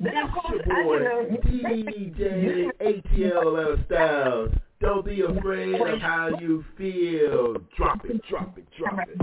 It's your boy, DJ ATL Styles. Don't be afraid of how you feel. Drop it, drop it, drop it.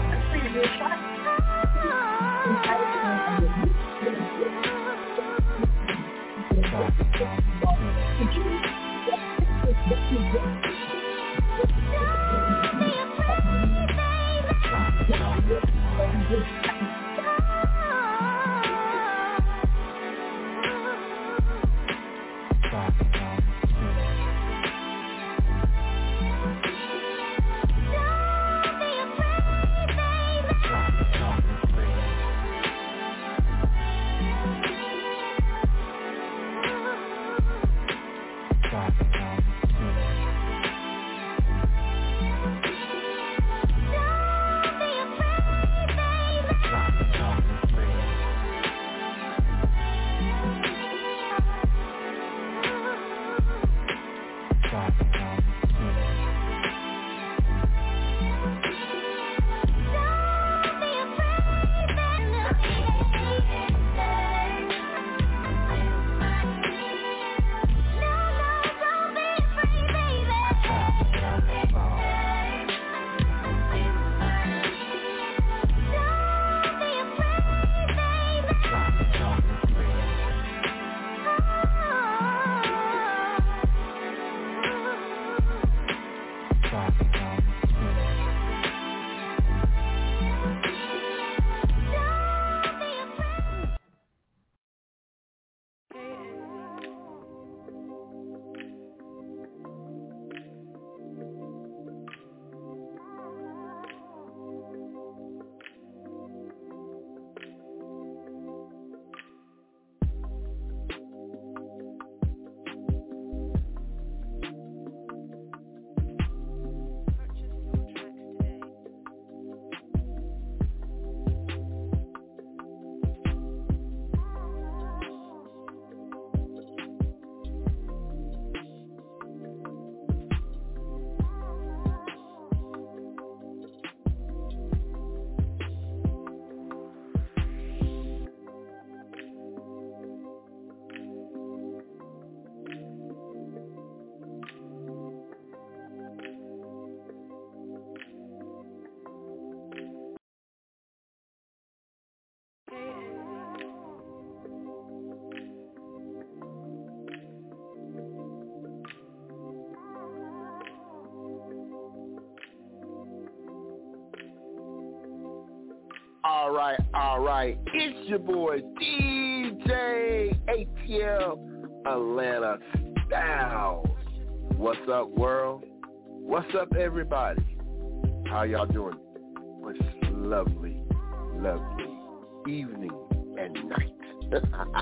All right. It's your boy, DJ ATL Atlanta Styles. What's up, world? What's up, everybody? How y'all doing? What's lovely evening and night.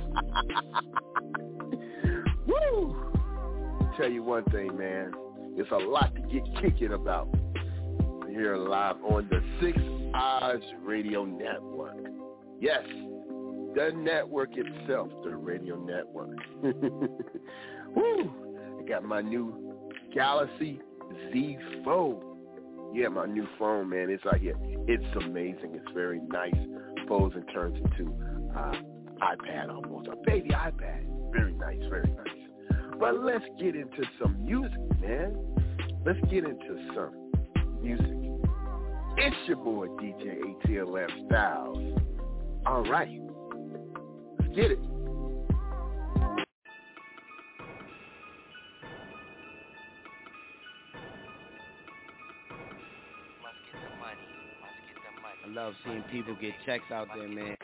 Woo! Tell you one thing, man. It's a lot to get kicking about. Here live on the 6 Eyes Radio Network. Yes, the network itself, the radio network. Woo! I got my new Galaxy Z Fold. Yeah, my new phone, man. It's out here. It's amazing. It's very nice. Folds and turns into iPad almost. A baby iPad. Very nice, very nice. But let's get into some music, man. Let's get into some music. It's your boy, DJ ATL Styles. All right. Let's get it. I love seeing people get checks out there, man.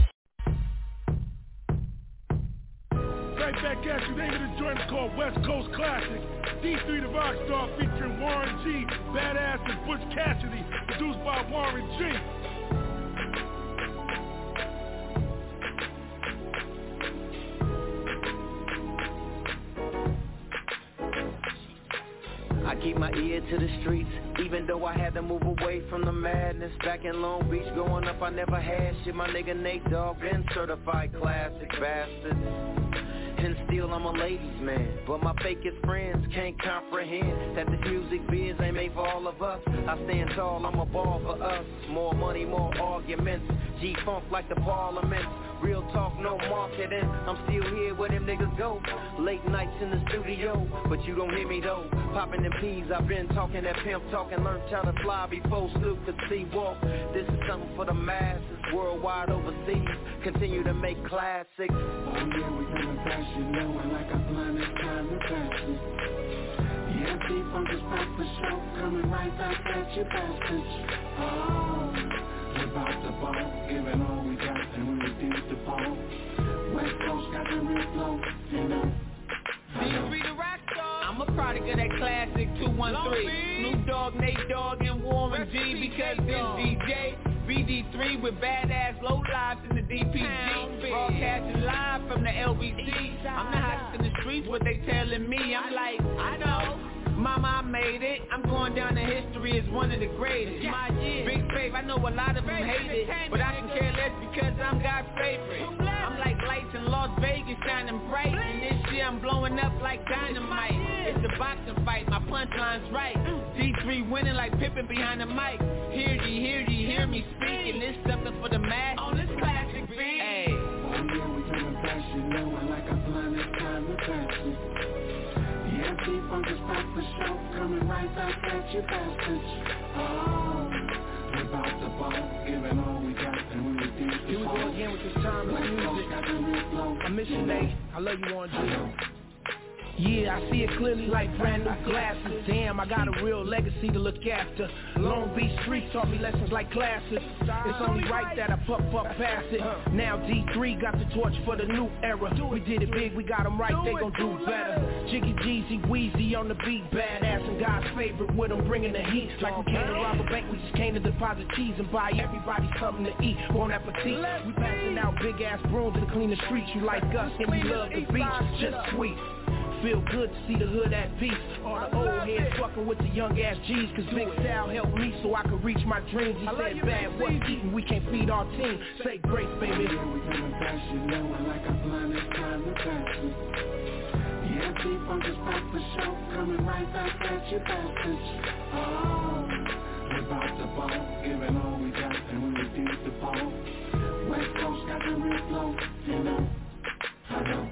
Right back at you. Name of the joint is called West Coast Classic. D3 the Rockstar featuring Warren G, Badass and Butch Cassidy, produced by Warren G. I keep my ear to the streets, even though I had to move away from the madness. Back in Long Beach, growing up, I never had shit. My nigga Nate Dogg been certified classic bastard. And still I'm a ladies man, but my fakest friends can't comprehend that this music biz ain't made for all of us. I stand tall, I'm a ball for us. More money, more arguments. G-Funk like the parliament. Real talk, no marketing. I'm still here where them niggas go. Late nights in the studio, but you don't hear me though. Popping them peas, I've been talking that pimp talk and learned how to fly before Snoop could see walk. This is something for the masses, worldwide, overseas. Continue to make classics. Oh yeah, we coming fast, you know, and like I'm flying, it's time to pass it. Yeah, G-Funk is back for show, coming right back at you bastards. Oh, we're about to ball, giving all we got, and we reduce the ball. West Coast got the real flow, you know. D3 the rock star. I'm a product of that classic 213. Snoop Dogg, Nate Dogg, and Warren G. Because this DJ BD3 with badass low lives in the DPG. Broadcasting live from the LBC. I'm the hottest in the streets, what they telling me. I'm like, I know. Mama, I made it. I'm going down in history as one of the greatest. My year. Big faith, I know a lot of them hate it, but I can care less because I'm God's favorite. I'm like lights in Las Vegas shining bright, and this year I'm blowing up like dynamite. It's a boxing fight, my punchline's right. D3 winning like Pippen behind the mic. Hear me speaking. This something for the mass on this classic beat. Hey. Oh yeah, we coming fast, you know, and like I'm flying, it's time to pass it. Yeah, G-Funk is back for show, coming right back at you bastards. Oh, we're about to ball, giving all we got, and we reduce the ball. Here we go again with this timeless music. I miss you, Nate. I love you, Warren G. Yeah, I see it clearly like brand new glasses. Damn, I got a real legacy to look after. Long Beach streets taught me lessons like classes. It's only right that I puff past it. Now D3 got the torch for the new era. We did it big, we got them right, they gon' do better. Jiggy Jeezy, Weezy on the beat, badass and God's favorite with them bringing the heat. Like we came to rob a bank, we just came to deposit cheese and buy everybody something to eat. Bon appetit. We passing out big ass brooms to clean the streets. You like us and we love the beach, just sweet. Feel good to see the hood at peace. All the old heads fucking with the young ass G's. Cause Big Sal helped me so I could reach my dreams. He said bad, what's eating? We can't feed our team. Say grace, baby. Yeah, we coming fast, you know, and like I'm flying, it's time to pass it. Yeah, G-Funk is back for show, coming right back at you bastards. Oh, we're about to ball, giving all we got, and we reduce the ball. West Coast got the real flow, you know. I know.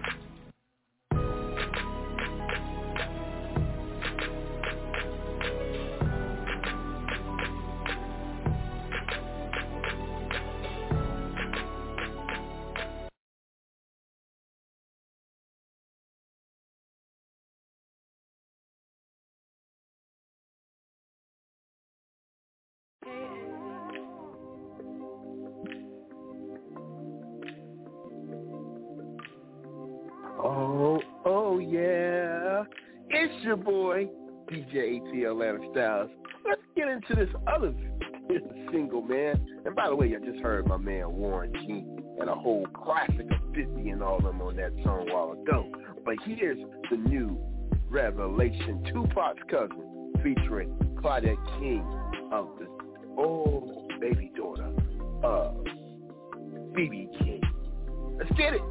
Oh yeah, it's your boy, DJ AT Atlanta Styles. Let's get into this other single, man. And by the way, I just heard my man Warren G and a whole classic of 50 and all of them on that song a while ago. But here's the new revelation, Tupac's cousin, featuring Claudette King of the baby daughter of B.B. King. Let's get it.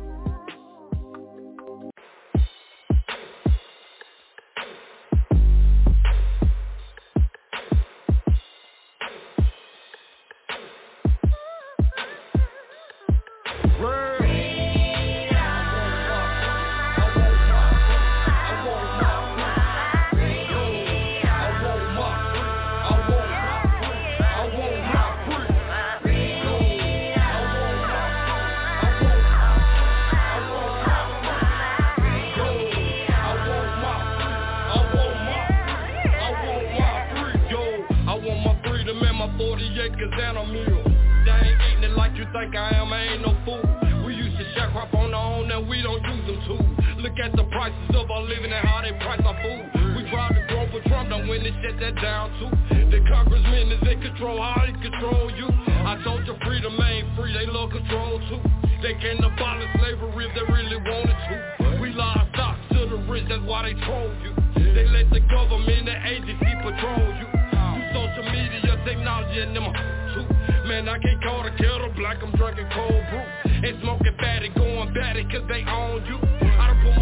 Black, I'm drinking cold brew and smoking fatty, going batty cause they own you. I done put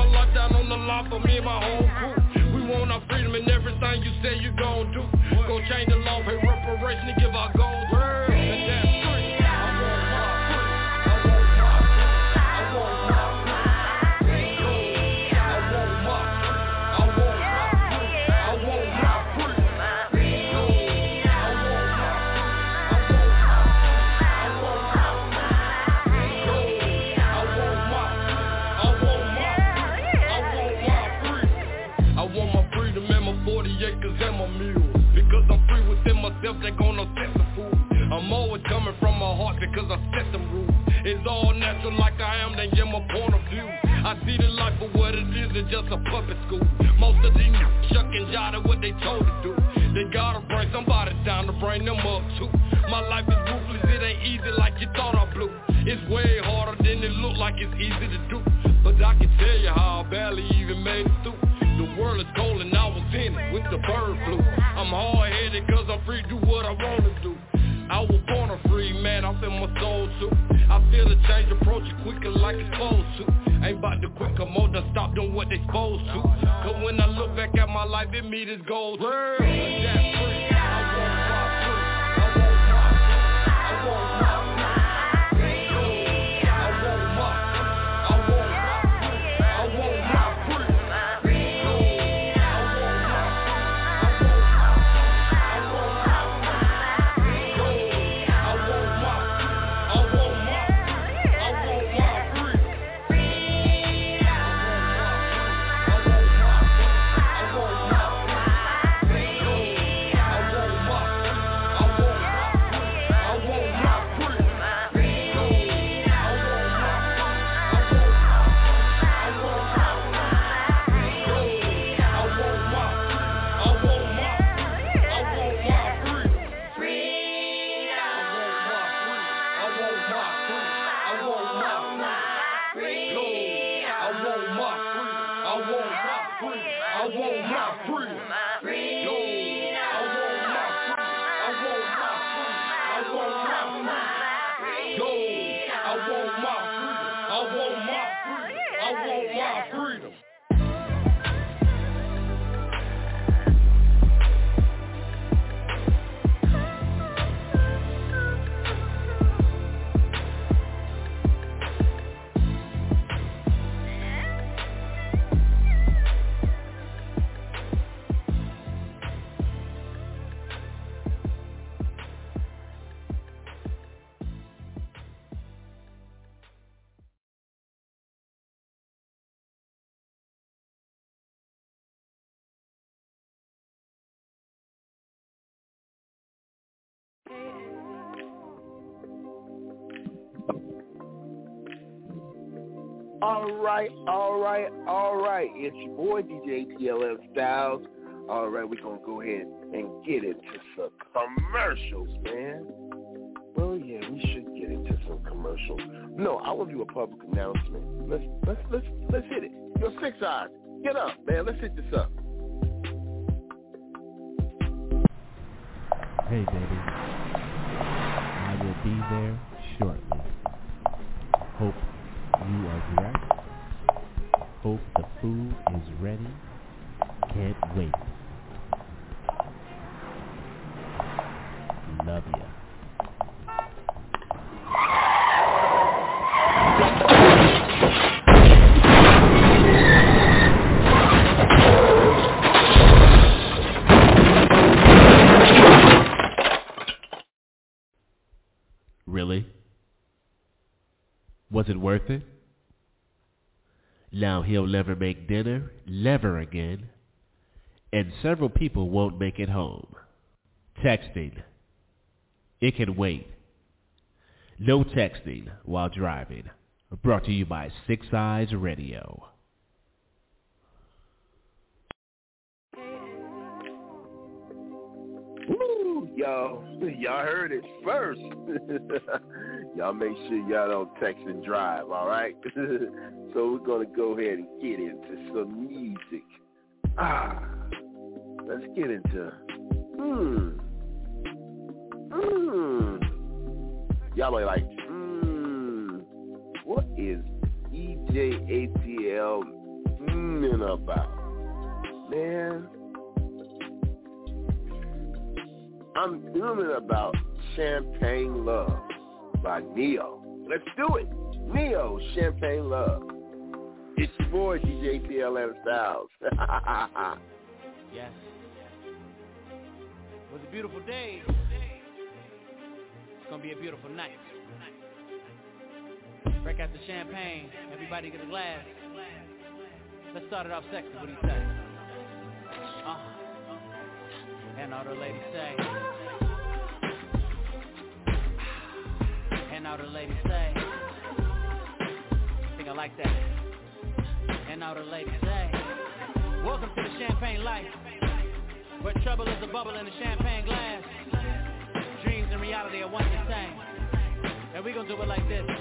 for me and my whole crew. We want our freedom and everything you say you gon' do. Gon' change the law, pay reparation and give our gold word. And that's free. They gonna set the food. I'm always coming from my heart because I set them rules. It's all natural like I am, then get my point of view. I see the life for what it is, it's just a puppet school. Most of these shuck and jive at what they told to do. They gotta bring somebody down to bring them up too. My life is ruthless, it ain't easy like you thought I blew. It's way harder than it look like it's easy to do. But I can tell you how I barely even made it through. The world is cold and I was in it with the bird flu. I'm hard-headed cause I'm free to do what I wanna do. I was born a free man, I feel my soul too. I feel the change approaching quicker like it's supposed to. Ain't about to quick come on, done stop doing what they supposed to. Cause when I look back at my life, it meet its goals. World, that's free. All right. It's your boy, DJ TLM Styles. All right, we're going to go ahead and get into some commercials, man. Well, yeah, we should get into some commercials. No, I want to do a public announcement. Let's hit it. Yo, Six Eyes, get up, man. Let's hit this up. Hey, baby. I will be there shortly. Hope you are dressed. Hope the food is ready. Can't wait. Love ya. Really? Was it worth it? Now he'll never make dinner, never again, and several people won't make it home. Texting. It can wait. No texting while driving. Brought to you by Six Eyes Radio. Woo, y'all heard it first. Y'all make sure y'all don't text and drive, all right? So we're going to go ahead and get into some music. Let's get into, Y'all are like, what is EJATL fuming about? Man, I'm fuming about Champagne Love by Neo. Let's do it. Neo, Champagne Love. It's your boy, DJ TLM Styles. Yes. It was a beautiful day. It's going to be a beautiful night. Break out the champagne. Everybody get a glass. Let's start it off sexy. What do you say? And all the ladies say. And all the ladies say. I think I like that. And all the ladies say. Welcome to the champagne life, where trouble is a bubble in a champagne glass. Dreams and reality are one and the same. And we gonna do it like this.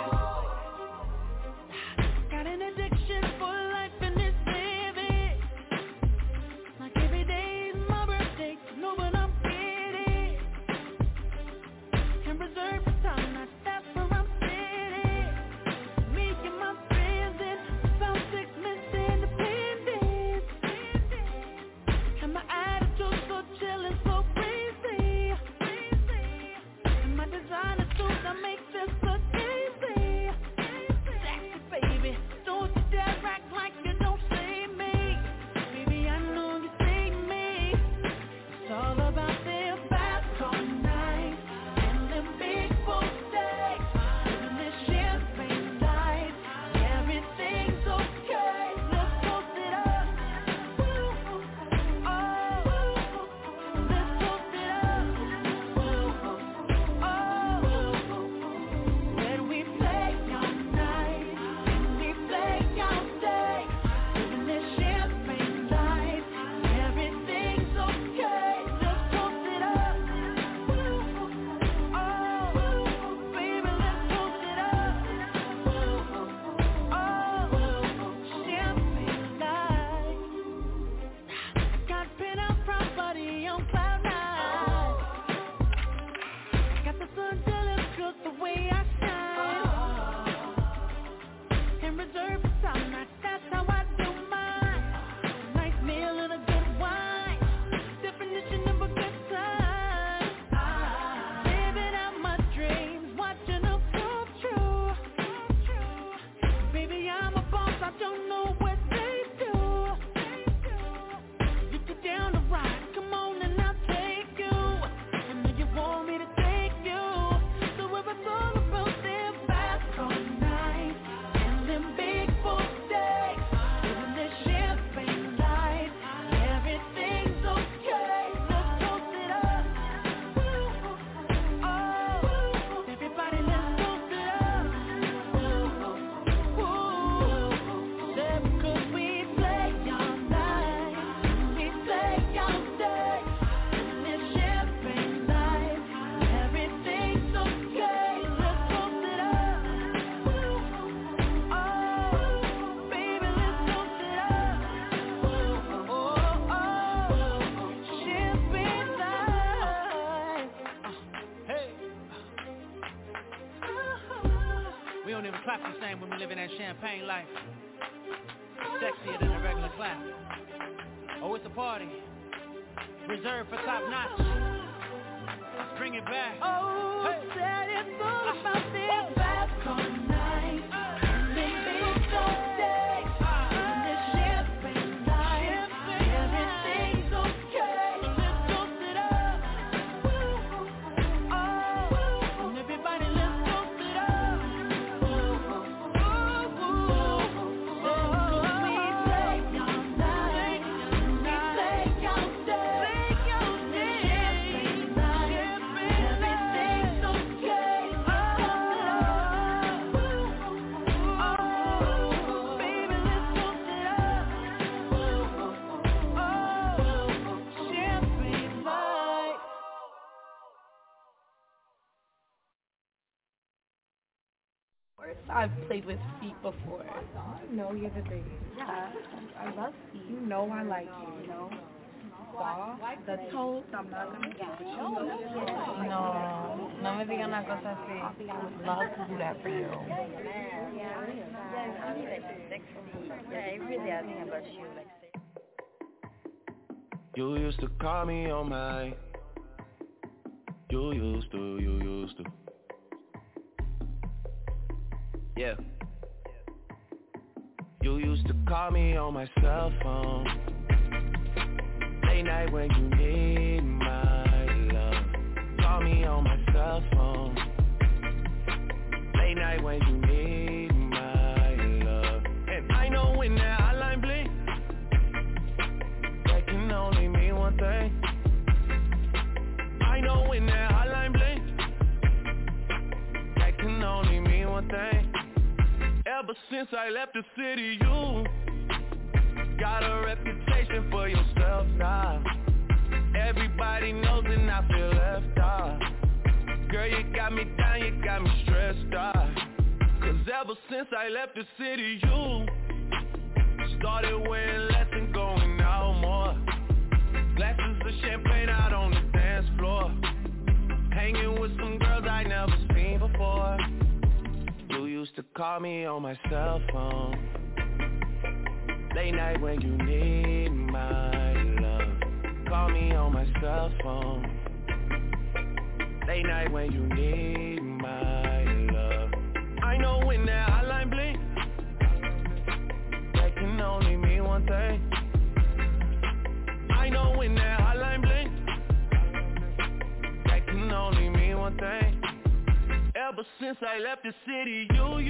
Got an addiction for life in this baby. Like every day is my birthday. No, but I'm kidding. Can reserve the time, not that's where I'm sitting. Me and my friends in about 6 months independent. And my attitude so chill and so crazy. And my designer suits that make this look easy. Sexy baby, don't you dare act like you don't see me. Baby, I know you see me. It's all about them fast all night and them big boy steaks. Living this champagne life, everything's okay. Let's toast it up. Oh, let's toast it up. When we play all night and we play all day, living this champagne life, everything's okay. Let's toast it up. Oh, baby, let's toast it up. Champagne life. Got pent-up property on cloud nine. Got the sun jealous 'cause the way I shine. And reserve the time, that's how I do mine. Nice meal and a good wine. Definition of a good time. Living out my dreams, watching them come true. Baby, I'm a boss, I don't know what they do. You get down the ride, come on and I'll take you. I know you want me to take you. So if it's all about them fast all night and them big boy steaks, living this champagne life, everything's okay. Let's toast it up. Oh, everybody, let's toast it up. Said because we play all night, we play all day, living this champagne life, everything's okay. Let's toast it up. Oh, baby, let's toast it up. Champagne life. Hey. We don't even clap the same when we live in that champagne life. Sexier than a regular clap. Oh, it's a party. Reserved for top notch. Let's bring it back. Oh, Hey. said it's all about them fast all night and them big gold steaks, living this champagne life, everything's okay. So let's toast it up. Oh, and everybody, let's toast it up. We play all night and we play all day. Champagne life, everything's okay. Let's toast it up. Oh, baby, let's toast it up. Oh, champagne life. I've played with feet before. No, you're the biggest. Yeah, I love feet. You know I like you. You know. Saw the toes. I'm not gonna get it. No me digan una cosa así. Love to do that for you. Yeah, it really I think about you, like say. You used to call me on my. You used to. Yeah. You used to call me on my cell phone. Late night when you need my love. Call me on my cell phone. Late night when you need my love. And I know when that hotline blink, that can only mean one thing. I know when that hotline blink, that can only mean one thing. Ever since I left the city, you got a reputation for yourself now. Everybody knows and I feel left out. Girl, you got me down, you got me stressed out. Cause ever since I left the city, you started wearing less and going out more. Glasses of champagne out on the dance floor. Hanging with some girls I never seen before. You used to call me on my cell phone. Late night when you need my love. Call me on my cell phone. Late night when you need my love. I know when that hotline blink, that can only mean one thing. I know when that hotline blink, that can only mean one thing. Ever since I left the city,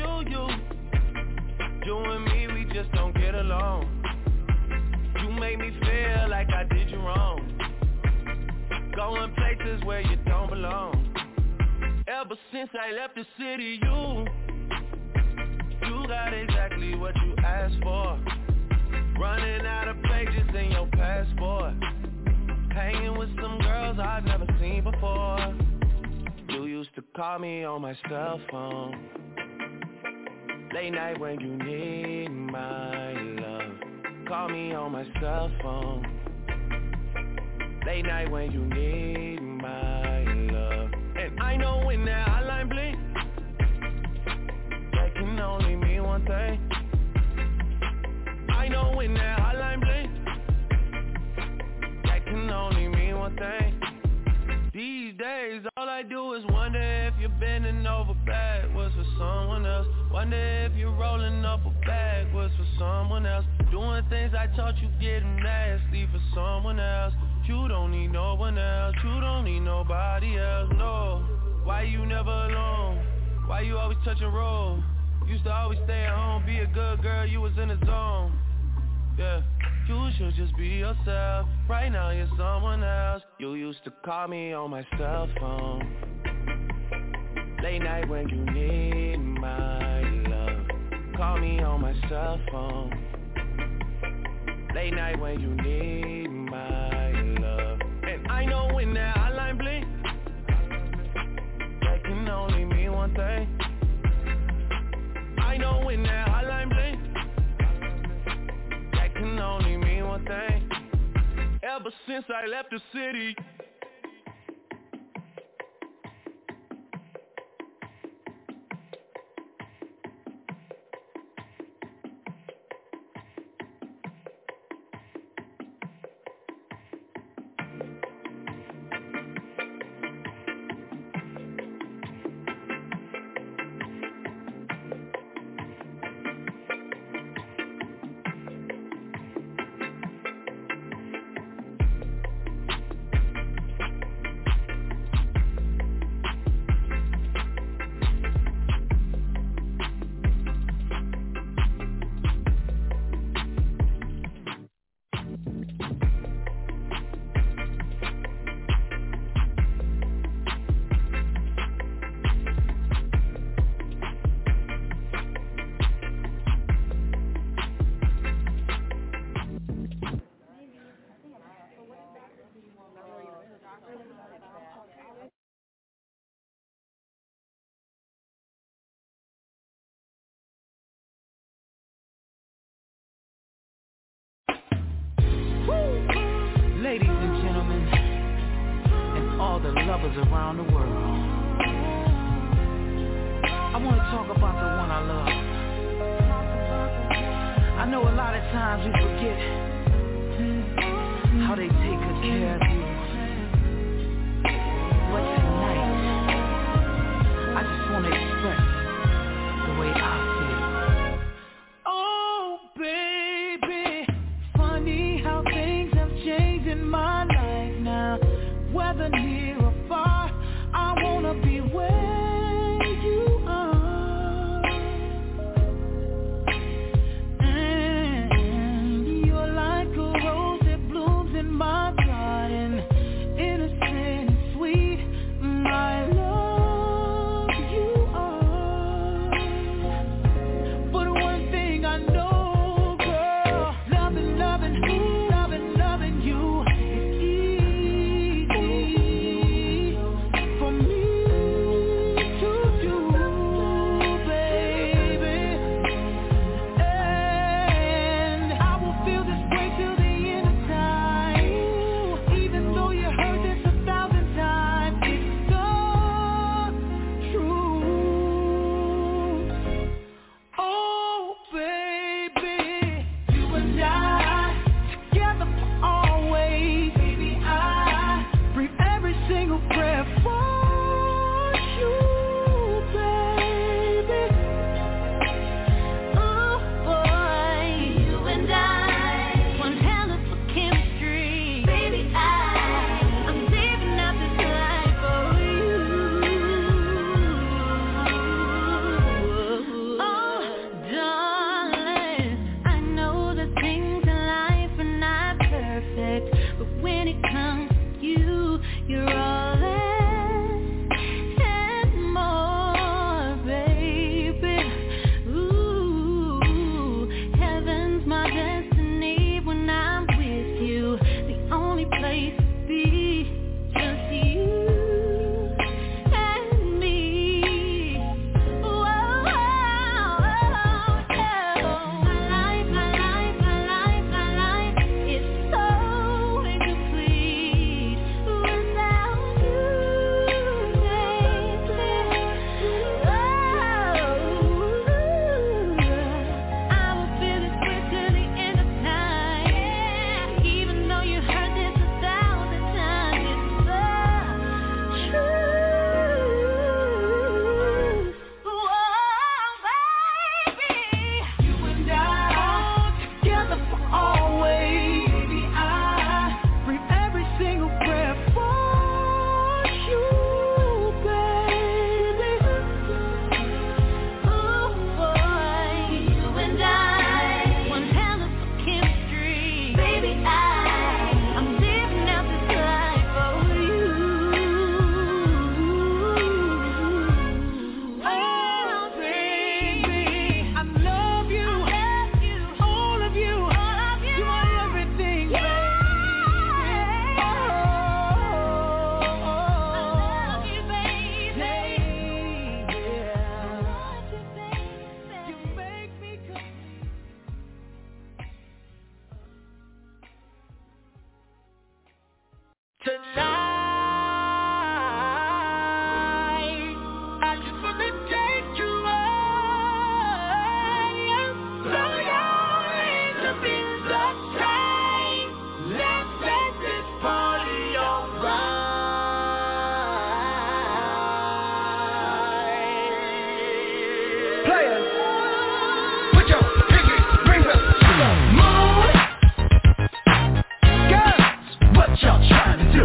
you and me, we just don't get along. You made me feel like I did you wrong. Going places where you don't belong. Ever since I left the city, you got exactly what you asked for. Running out of pages in your passport. Hanging with some girls I've never seen before. You used to call me on my cell phone. Late night when you need my love. Call me on my cell phone. Late night when you need my love. And I know when that hotline blink, that can only mean one thing. I know when that hotline blink, that can only mean one thing. These days, all I do is wonder if you're bending over backwards for someone else. Wonder if you're rolling up a backwards for someone else. Doing things I taught you getting nasty for someone else. You don't need no one else. You don't need nobody else, no. Why you never alone? Why you always touch and roll? Used to always stay at home, be a good girl, you was in the zone. Yeah. You should just be yourself. Right now you're someone else. You used to call me on my cell phone. Late night when you need my love. Call me on my cell phone. Late night when you need my love. And I know when that hotline blink, that can only mean one thing. I know when that hotline blink, that can only mean one thing. Ever since I left the city. Ladies and gentlemen, and all the lovers around the world, I want to talk about the one I love. I know a lot of times we forget how they take good care of you. But tonight, I just want to express the way I feel. Oh, baby, funny how things have changed in my life now. Whether near or far, I wanna be where you are. And you're like a rose that blooms in my garden, innocent and sweet, my love, you are. But one thing I know, girl, loving, loving you is easy for me to do, baby. And I will feel this way till the end of time, even though you heard this 1,000 times. It's the truth. Oh, baby, you and I together for always. Baby, I breathe every single breath for you, baby. Oh boy, you and I, one hell of a chemistry. Baby, I'm living out this life for you. Oh, darling, I know that things in life are not perfect, but when it comes to you, you're all less and more, baby. Ooh, heaven's my destiny when I'm with you. The only place to be, just you and me. Whoa, my life is so incomplete without you, baby. I will feel this way till the end of time, even though you heard this 1,000 times. It's the truth. Whoa, baby, you and I together for always. Baby, I breathe every single breath for you, baby. Oh boy, you and I, one hell of a chemistry. Baby, I'm living out this life for you. Oh baby, I love you, all of you, you are everything, baby. I love you, baby. You make me complete. Tonight, I just wanna take you higher. Blow your hands up in the sky. Let's set this party alright. Players, put your pinky rings up to the moon. Girls, what y'all trying to do?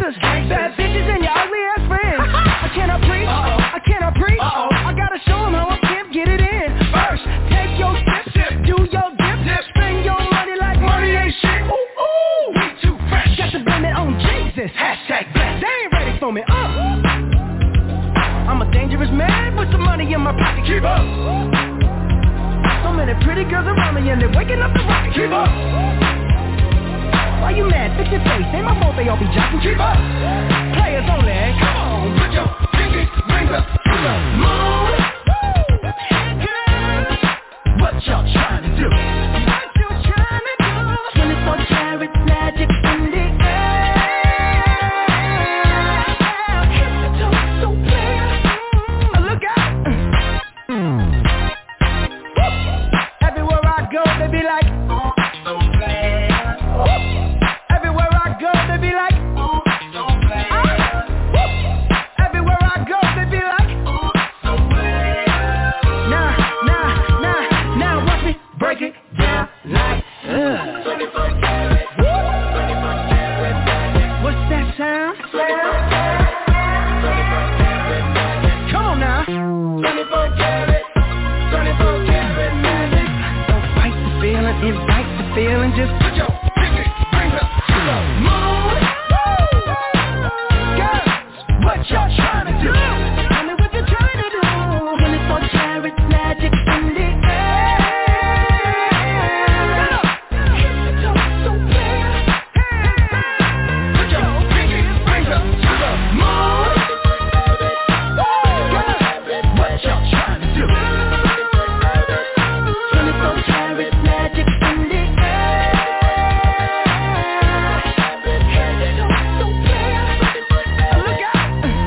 gangsters, bad bitches and your ugly ass friends. I cannot preach, I cannot preach. I gotta show them how a pimp get it in. First, take your sip, do your dip, spend your money like money ain't shit. Ooh, ooh, we too fresh. Got to blame it on Jesus. Hashtag blessed. They ain't ready for me. I'm a dangerous man with some money in my pocket. Keep up. So many pretty girls around me and they're waking up the rocket. Keep up. Why you mad? Fix your face. Ain't my fault they all be jocking. Keep up. Players only. Come on, put your pinky rings up to the moon. Girls, what y'all trying to do? What you trying to do? 24 karat magic in the air. Hit the toe so clear. Look out. Everywhere I go, they be like, so bad. Everywhere I go, they be like, so bad. Everywhere I go, they be like, so bad. Now, watch me break it down like, 24 karat. What's that sound? 24 karat. Come on now. 24 karat. 24 karat magic. Don't fight the feeling, invite the feeling. Just put your pinky rings up to the moon. Girls, what y'all trying to do? Tell me what you're trying to do. 24 karat magic in the air. Hit the toe so clear. Put your pinky rings up to the moon. Girls, what y'all trying to do? 24 karat magic in the air. Hit the toe so clear. Look out.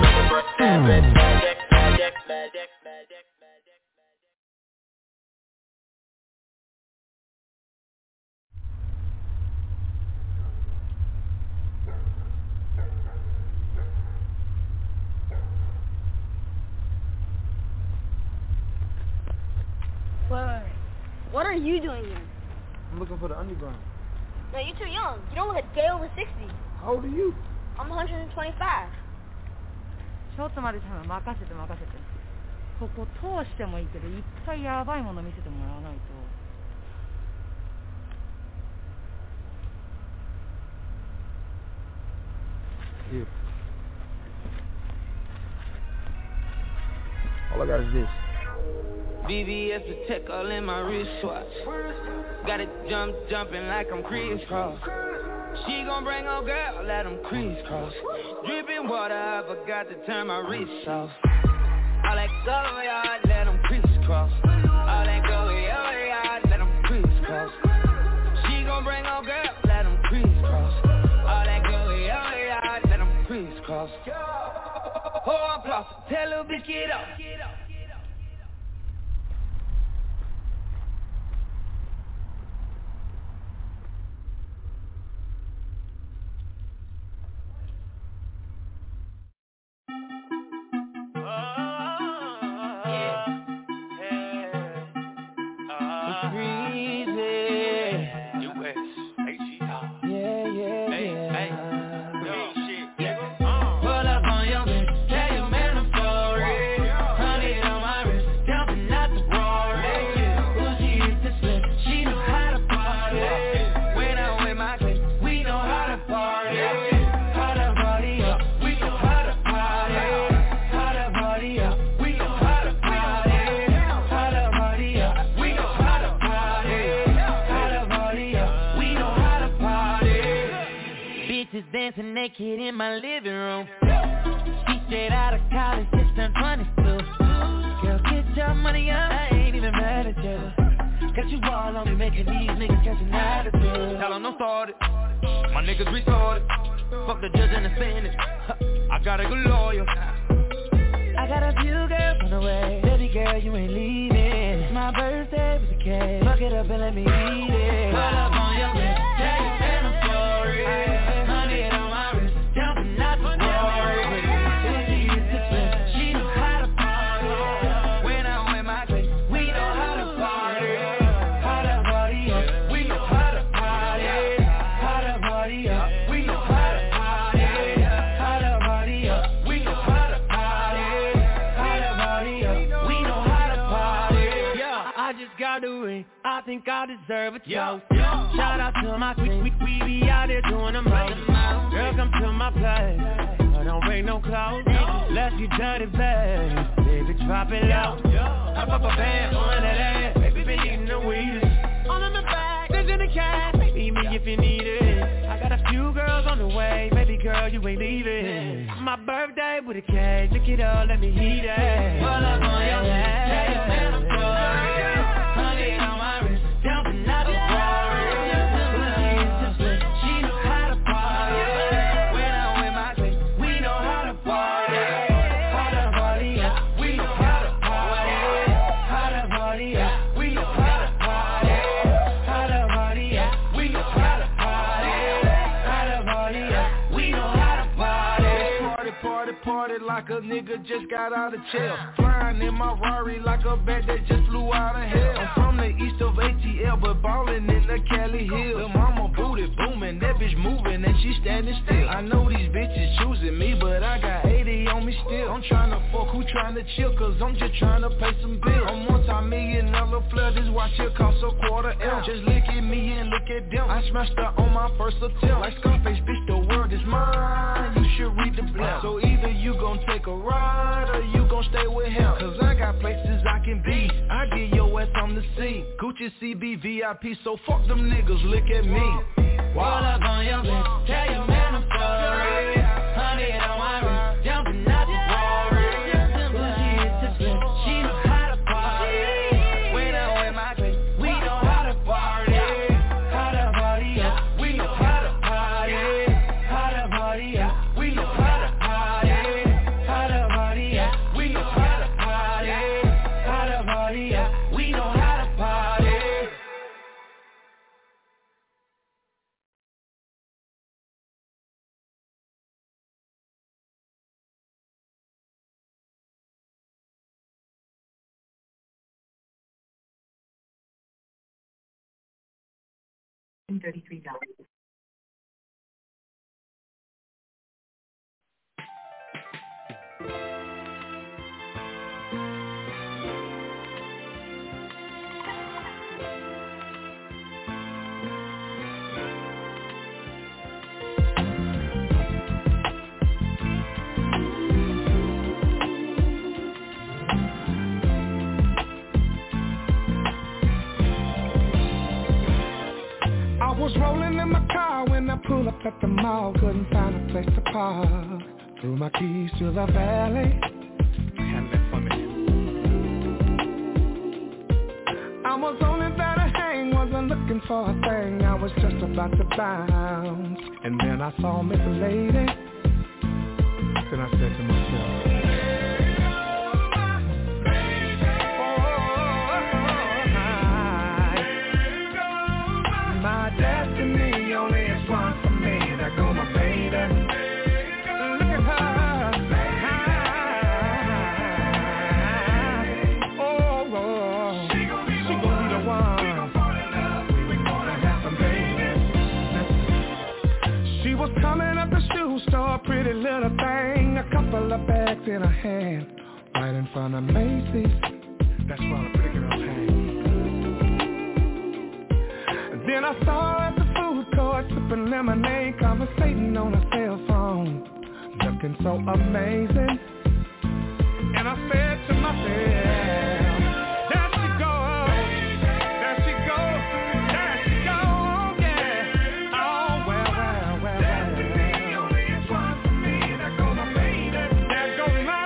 What are you doing here? I'm looking for the underground. No, you're too young. You don't look a day over 60. How old are you? I'm 125. ちょっと待って、任せて。ここ通してもいいけど、いっぱいやばいもの見せてもらわないと。 Here. All I got is this. BBS Protect all in my wristwatch. Got it jumping like I'm crisscross. She gon' bring her girl, let them crisscross. Dripping water, I forgot to turn my wrist off. All that go yard, let them crisscross. All that go yard, let them crisscross. She gon' bring her girl, let them crisscross. All that go yard, let them crisscross. Oh, I'm flossing, tell her bitch get up. Dancing naked in my living room. She straight out of college, just turned 22. Girl, get your money up, I ain't even mad at you. Got you all on me, making these niggas catch an attitude. Tell them I'm started, my niggas resorted. Fuck the judge and the senate, I got a good lawyer. I got a few girls on the way. Baby girl, you ain't leaving. It's my birthday with the cake. Fuck it up and let me eat it. Pull up on your wrist, tell your man I'm sorry. Honey on my wrist, jumping out the glory. She used to slip, she know how to party. When I'm with my clique, we know how to party. How to party up, we know how to party. How to party up, we know how to party. How think I deserve a toast. Shout out to my team, we be out there doing the most. Girl, come to my place, I don't bring no clothes. Let's get dirty, babe, baby, drop it low. Hop up a band on that ass, baby, been eating the weed. All in the back, there's in the cash, meet me if you need it. I got a few girls on the way, baby girl, you ain't leaving. My birthday with a cake, look it up, let me heat it. Pull up on your head, tell your man I'm sorry. Honey on my wrist, jumping out the glory. She know how to party. When I'm with my clique, we know how to party. How to party, yeah, we know how to party. How to party, yeah, we know how to party. How to party, yeah, we know how to party. How to party, yeah, we know how to party. Party like a nigga just got out of jail. Flying in my Rari like a bat that just flew out of hell. I'm from the east of ATL, but ballin' in the Cali Hills. The mama booty booming, that bitch moving and she standing still. I know these bitches choosing me, but I got 80 on me still. I'm tryna fuck, who tryna chill, cause I'm just tryna pay some bills. I'm multi-million-dollar flood, this watch here cost a $250,000. Just look at me and look at them. I smashed her on my first attempt. Like Scarface, bitch, the world is mine. You should read the blood. So either you gon' take a ride or you gon' stay with him. Cause I got places I can be. I get your ass on the scene. Gucci CB VIP, so fuck them niggas, look at me. Wall up on your bitch, tell your man I'm sorry. Honey on my wrist, jumping out the glory. Gucci is the flip, she know how to party. When I'm with my clique, we know how to party. How to party, yeah, we know how to party. How to party, yeah, we know how to party. $33. Was rolling in my car when I pulled up at the mall. Couldn't find a place to park. Threw my keys to the valet. Handle it for me. I was only there to hang, wasn't looking for a thing. I was just about to bounce, and then I saw Miss Lady. Then I said to myself, my destiny only is one for me. There go my baby. Look at her. Oh, she gon' be the one. We gonna have some babies. She was coming up the shoe store, pretty little thing. A couple of bags in her hand, right in front of Macy's. That's why the pretty girl's hang. Then I saw her at the food court, sipping lemonade, conversating on her cell phone, looking so amazing. And I said to myself, there she goes, there she goes, there she goes, yeah. Oh, well. Destiny only is one for me. There goes my baby. There goes my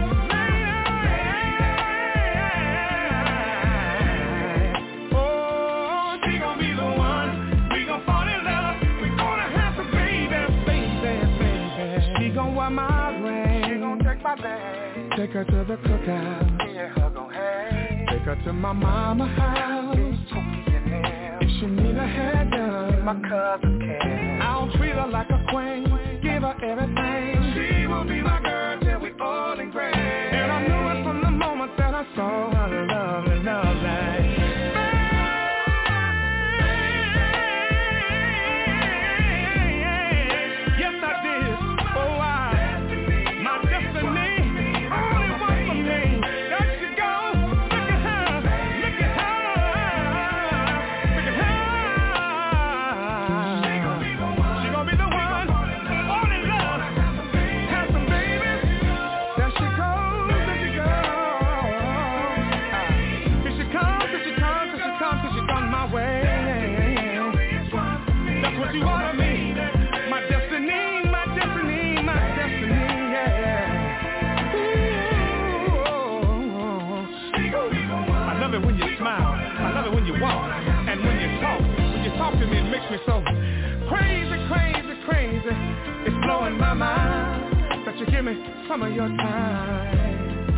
my ring. She gon' take my bag. Take her to the cookout. Yeah, her gon' hang. Take her to my mama's house. If she need a hair done, my cousin can. I'll treat her like a queen. Give her everything. She will be my girl till we old and gray. And I knew it from the moment that I saw her lovely. me some of your time.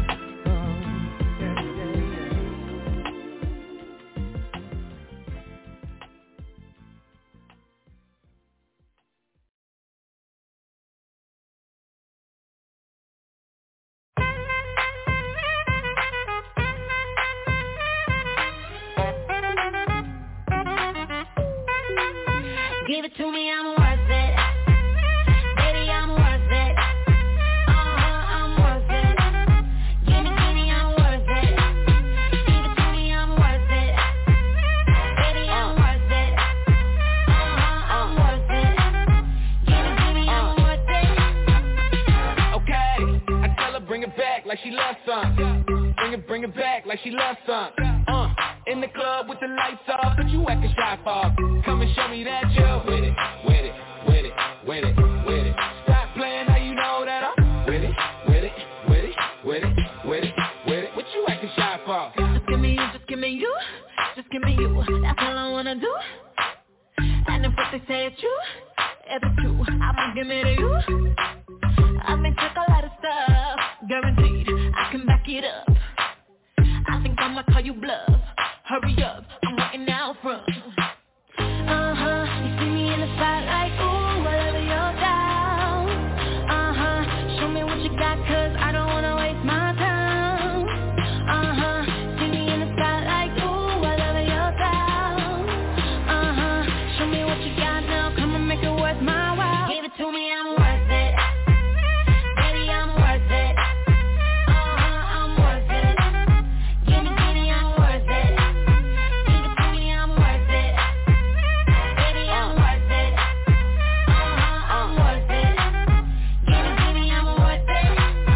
Give it to me, I'm worth it. Baby, I'm worth it. I'm worth it. Give me, I'm worth it. Give it to me, I'm worth it. Baby, I'm worth it. I'm worth it. Give me, I'm worth it. Okay, I tell her bring it back like she loves some. Bring it back like she loves some. In the club with the lights off, but you acting shy for. Come and show me that you're with it, with it, with it, with it, with it. Stop playing, now you know that I'm with it, with it, with it, with it, with it, with it. What you acting shy for? Just give me you, just give me you, just give me you. That's all I wanna do. And if what they say is true, if it's true, I'ma give it to you. I may take a lot of stuff, guaranteed I can back it up. I think I'ma call you bluff. Hurry up, I'm waiting out front. You see me in the spotlight, ooh, whatever you're down. Show me what you got, cause I don't wanna waste my time. See me in the spotlight, ooh, whatever you're down. Show me what you got now, come and make it worth my while. Give it to me, I'm worth it. Baby, I'm worth it. I'm worth it. Give me, I'm worth it. Give it to me, I'm worth it. Baby, I'm worth it. I'm worth it. Give me, I'm worth it.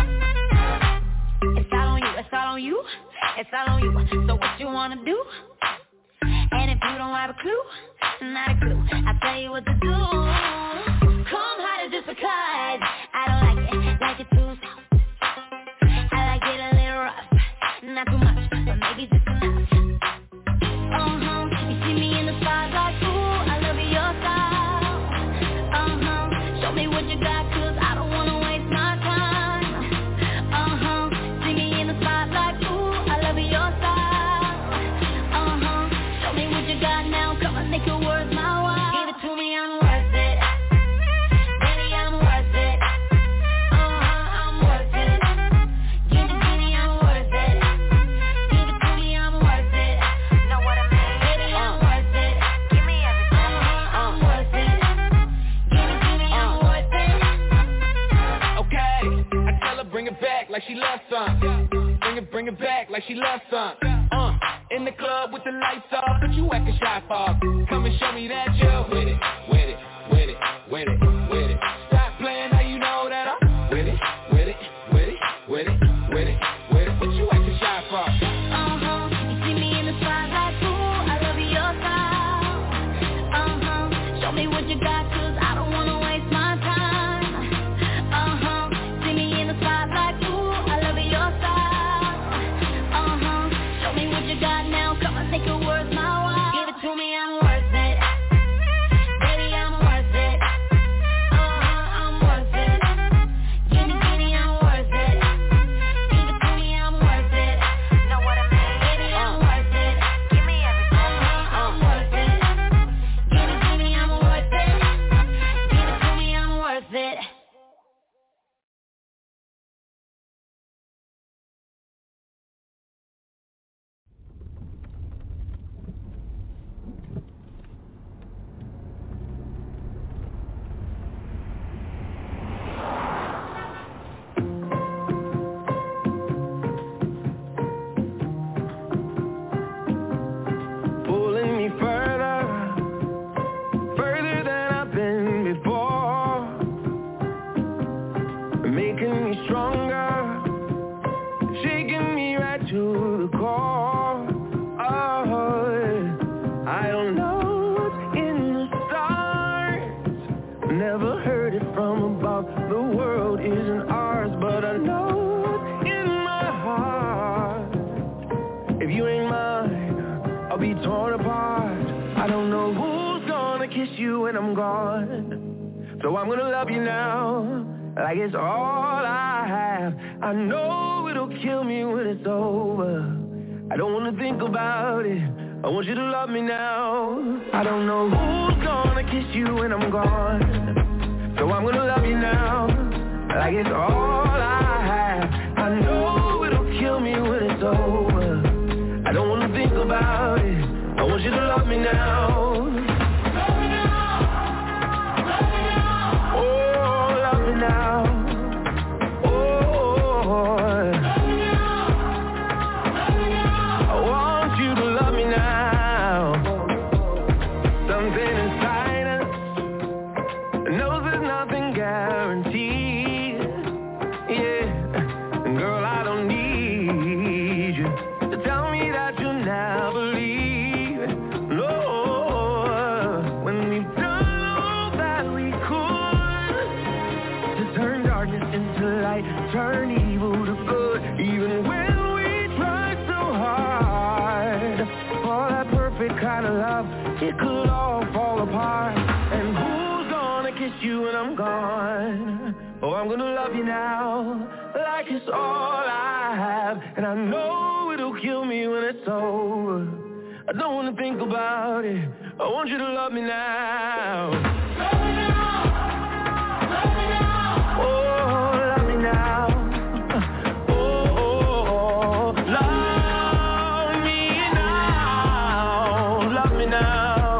It's all on you, it's all on you, it's all on you. So what you wanna do? And if you don't have a clue, not a clue, I'll tell you what to do. Come harder just because I don't like it too soft. I like it a little rough, not too much, but maybe just enough. You see me in the spotlight, ooh, I love your style. Show me what you got, cause I don't wanna waste my time. See me in the spotlight, ooh, I love your style. Show me what you got now, come and make it worth my while. Give it to me, I'm worth it. Baby, I'm worth it. I'm worth it. Give me, I'm worth it. Give it to me, I'm worth it. Know what I mean? Baby, I'm worth it. Give me everything. I'm worth it. Give me, I'm worth it. Okay, I tell her bring it back like she loves some. Bring it back like she loves some. In the club with the lights off, but you acting shy for. Come and show me that you're with it, with it, with it, with it, with it. Stop playing, now you know that I'm with it, with it, with it, with it, with it, with it. What you acting shy for? You see me in the spotlight, ooh, I love your style. Show me what you got, cause I don't wanna waste my time. See me in the spotlight, ooh, I love your style. Show me what you got now, come and make it worth my while. Give it to me, I'm worth it. Baby, I'm worth it. I'm worth it. Give me, I'm worth it. Give it to me, I'm worth it. Know what I mean? Baby, I'm worth it. Give me everything. I'm worth it. Give me, I'm worth it. Give it to me, I'm worth it. Pulling me further, further than I've been before. Making me stronger, shaking me right to the core. Oh, I don't know what's in the stars. Never heard it from above. The world isn't ours, but I know what's in my heart. If you ain't mine, I'll be torn apart. I don't know who's gonna kiss you when I'm gone. So I'm gonna love you now, like it's all I have. I know it'll kill me when it's over. I don't wanna think about it. I want you to love me now. I don't know who's gonna kiss you when I'm gone, so I'm gonna love you now, like it's all I have. I know it'll kill me when it's over. I don't wanna think about it. I want you to love me now. Love me now. Love me now. Oh, love me now. Oh, love me now. Love me now. I want you to love me now. Something inside us knows there's nothing guaranteed. Yeah, girl, I don't need you to tell me that you never leave. No, when we've done all that we could to turn darkness into light, turn evil to good, even when we try so hard for that perfect kind of love, it could all fall apart. And who's gonna kiss you when I'm gone? Oh, I'm gonna love you now, like it's all I have. And I know it'll kill me when it's over. I don't wanna think about it. I want you to love me now. Love me now. Love me now. Oh, love me now. Oh, love me now. Love me now.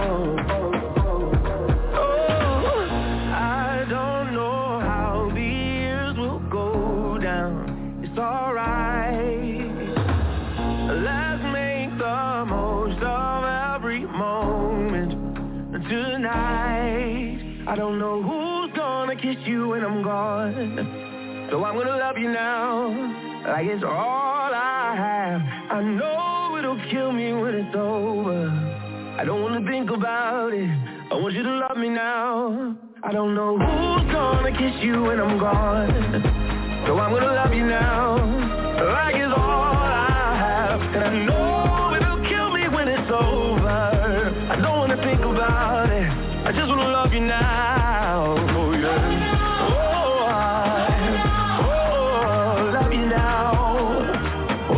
Oh, I don't know how the years will go down. It's alright. Let's make the most of every moment tonight. I don't know who's gonna kiss you when I'm gone, so I'm gonna love you now, like it's all I have. I know it'll kill me when it's over. I don't wanna think about it. I want you to love me now. I don't know who's gonna kiss you when I'm gone, so I'm gonna love you now, like it's all I have. And I know it'll kill me when it's over. I don't wanna think about it. I just wanna love you now. Oh yeah. Oh, love you now. Oh,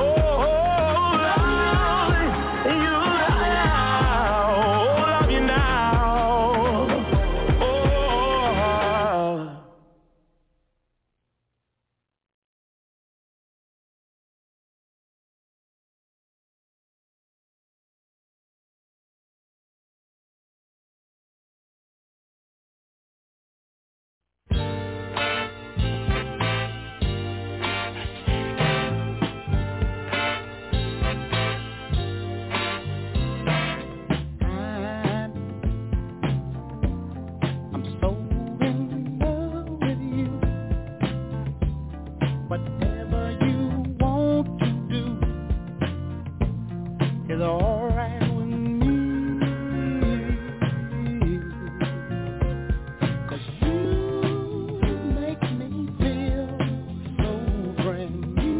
love you now. Oh, love you now. Oh. I'm so in love with you. Whatever you want to do is alright with me. 'Cause you make me feel so brand new.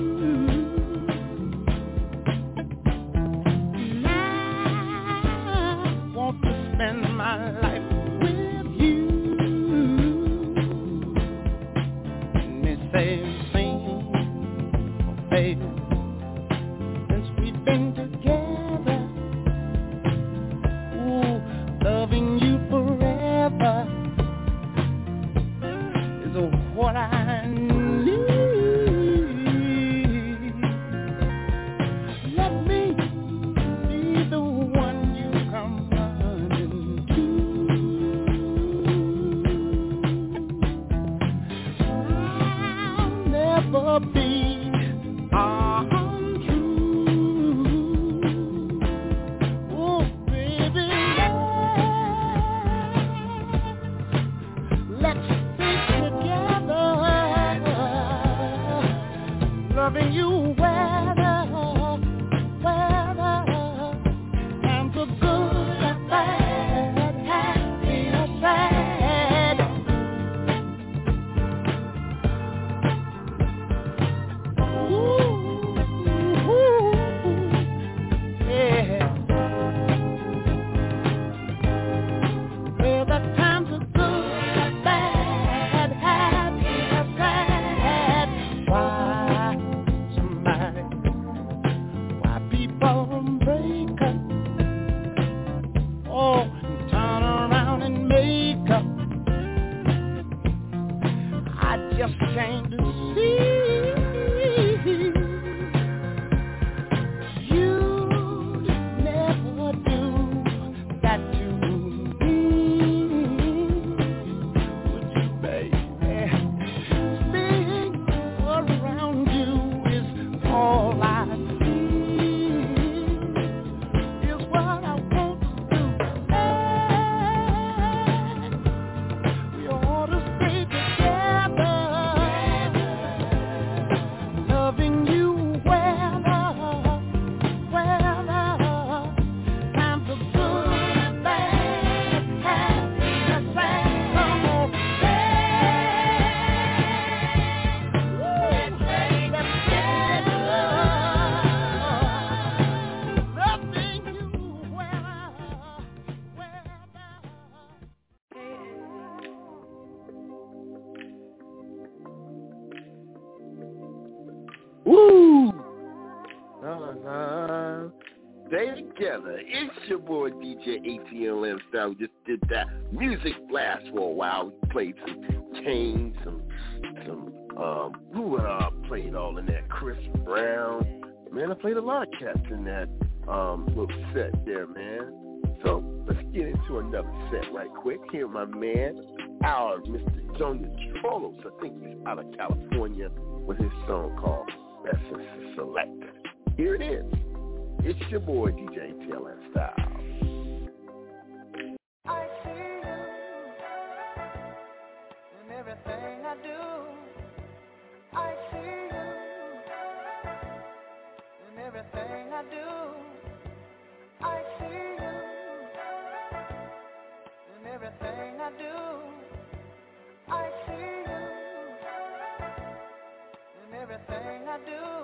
And I want to spend my life with you. And it says sing, baby, since we've been together. Ooh, loving you forever is what I need. Let me be the one you come running to. I'll never be untrue. Oh, baby, let's stick together. Loving you weather, and the good, the bad, happy or sad. just came to see. You never do that to me, would you, baby? Being around you is all I It's your boy DJ ATLM Style. We just did that music blast for a while. We played some Kane, some who played all in that? Chris Brown. Man, I played a lot of cats in that little set there, man. So let's get into another set right quick. Here, my man, our Mr. Jonas Trollos. I think he's out of California with his song called Best Selector. Here it is. It's your boy DJ TLN Style. I see you in everything I do. I see you in everything I do. I see you in everything I do. I see you in everything I do.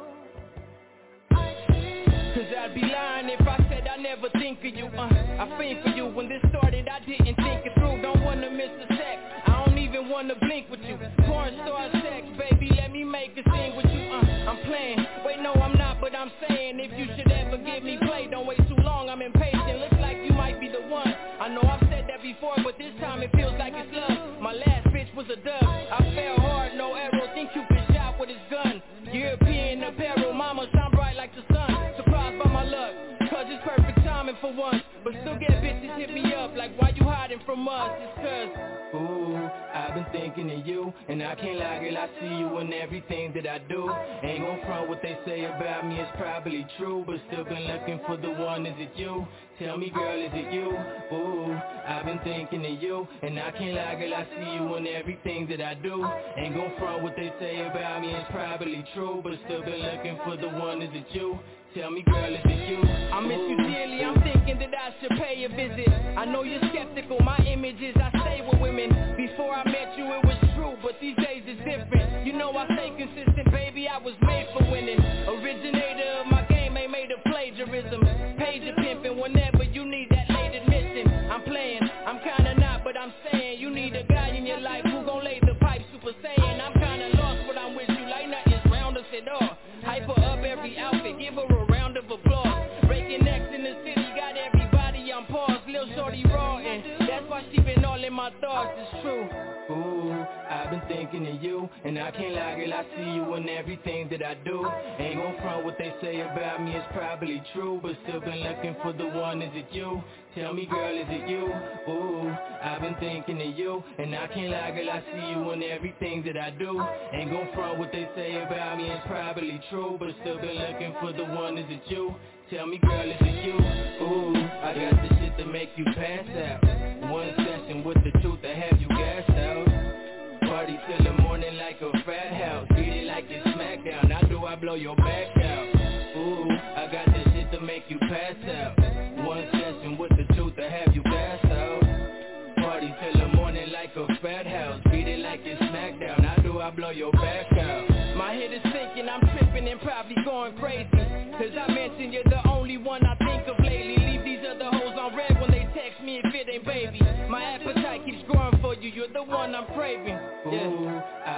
Cause I'd be lying if I said I never think of you. I fiend for you. When this started, I didn't think it through. Don't wanna miss a sec. I don't even wanna blink with you. Porn star sex, baby, let me make a scene with you. I'm playing. Wait, no, I'm not, but I'm saying if you should ever give me play, don't wait too long. I'm impatient. Looks like you might be the one. I know I've said that before, but this time it feels like it's love. My last bitch was a dub. I fell hard, no arrow. Think Cupid shot with his gun. European apparel, mama shine bright like the sun. Surprised by my luck, cause it's perfect timing for once. But still get bitches hit me up like why you hiding from us? It's cause ooh, I've been thinking of you, and I can't lie, girl, I see you in everything that I do. Ain't gon' front what they say about me, it's probably true, but still been looking for the one, is it you? Tell me, girl, is it you? Ooh, I've been thinking of you, and I can't lie, girl, I see you in everything that I do. Ain't gon' front what they say about me, it's probably true, but still been looking for the one, is it you? Tell me, girl, is it you? I miss you dearly, I'm thinking that I should pay a visit. I know you're skeptical, my image is I stay with women. Before I met you it was true, but these days it's different. You know I stay consistent, baby, I was made for winning. Originator of my game, ain't made of plagiarism. Pager pimping whenever you need that late admission. I'm playing, I'm kinda not, but I'm saying you need a guy in your life who gon' lay the pipe super saiyan. I'm kinda lost, but I'm with you like nothing's round us at all. Hype her up every outfit, give her a round of applause. Breaking necks in the city, got everybody on pause. Lil' shorty raw, and that's why she been all in my thoughts, it's true. Ooh, I've been thinking of you, and I can't lie, girl, I see you in everything that I do. Ain't gon' front what they say about me, it's probably true, but still been looking for the one, is it you? Tell me, girl, is it you? Ooh, I've been thinking of you, and I can't lie, girl, I see you in everything that I do. Ain't gon' front what they say about me, it's probably true, but still been looking for the one, is it you? Tell me, girl, is it you? Ooh, I got the shit to make you pass out. One session with the truth to have you gassed out. Party till the morning like a frat house. Beat it like it's SmackDown. Now do I blow your back out? Ooh, I got the shit to make you pass out. One session with the truth to have you gassed out. Party till the morning like a frat house. Beat it like it's SmackDown. Now do I blow your back out? My head is thinking, I'm tripping and probably going crazy. Cause I mentioned you're the only one I think of lately. Leave these other hoes on red when they text me if it ain't baby. My appetite keeps growing for you, you're the one I'm craving. Ooh, I've been thinking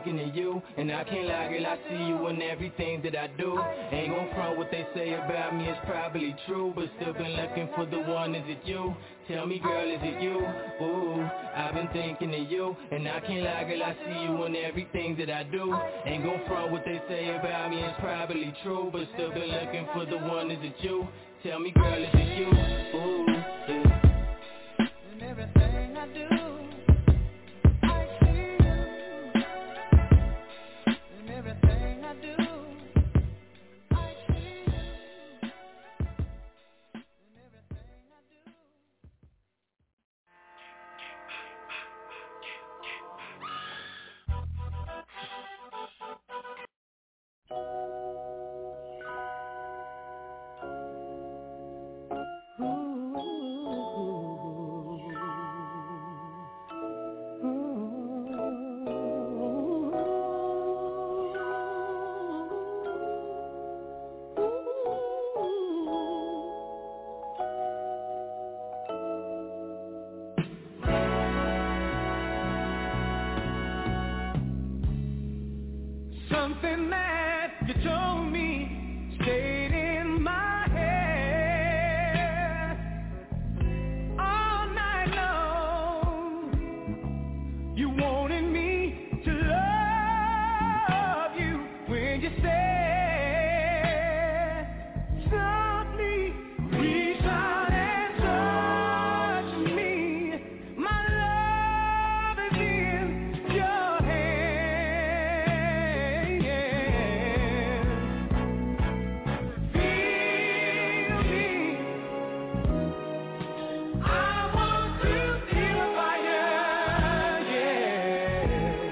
thinking of you, and I can't lie, girl, I see you in everything that I do. Ain't gon' front what they say about me, it's probably true, but still been looking for the one, is it you? Tell me, girl, is it you? Ooh, I've been thinking of you, and I can't lie, girl, I see you in everything that I do. Ain't gon' front what they say about me, it's probably true, but still been looking for the one, is it you? Tell me, girl, is it you? Ooh, yeah. In everything I do, I see you. In everything I do, I see you. In everything I do. Something that you told me stayed in my head all night long. You wanted me to love you when you said softly reach out and touch me. My love is in your hand. Feel me. I want to feel the fire, yeah.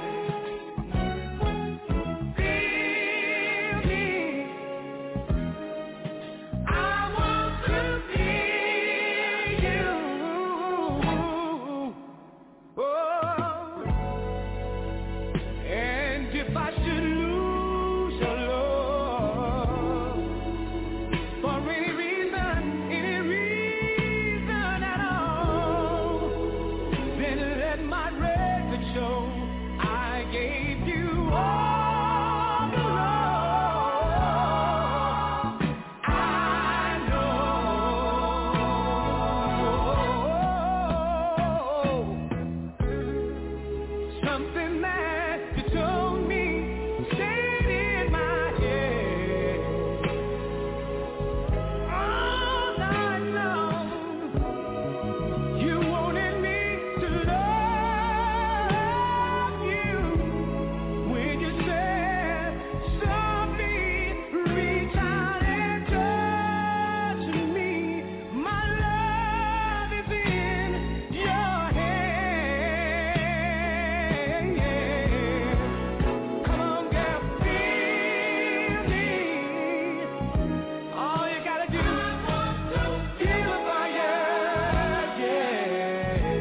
Feel me. I want to feel you. Oh. And if I should lose your love for any reason at all, then let my record show I gave you all the love I know. Something that you told me stayed in my head all night long. You wanted me to love you when you said softly reach out and touch me. My love is in your hand. Come on, girl, feel me. All you gotta do is feel the fire, yeah.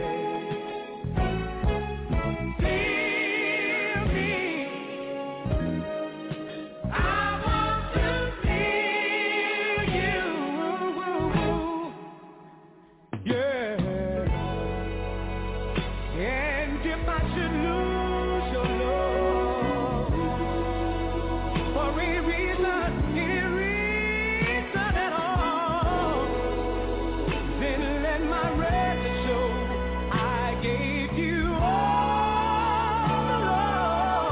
Feel me. I want to feel you, yeah. And if I should lose your love for any reason at all, then let my record show I gave you all the love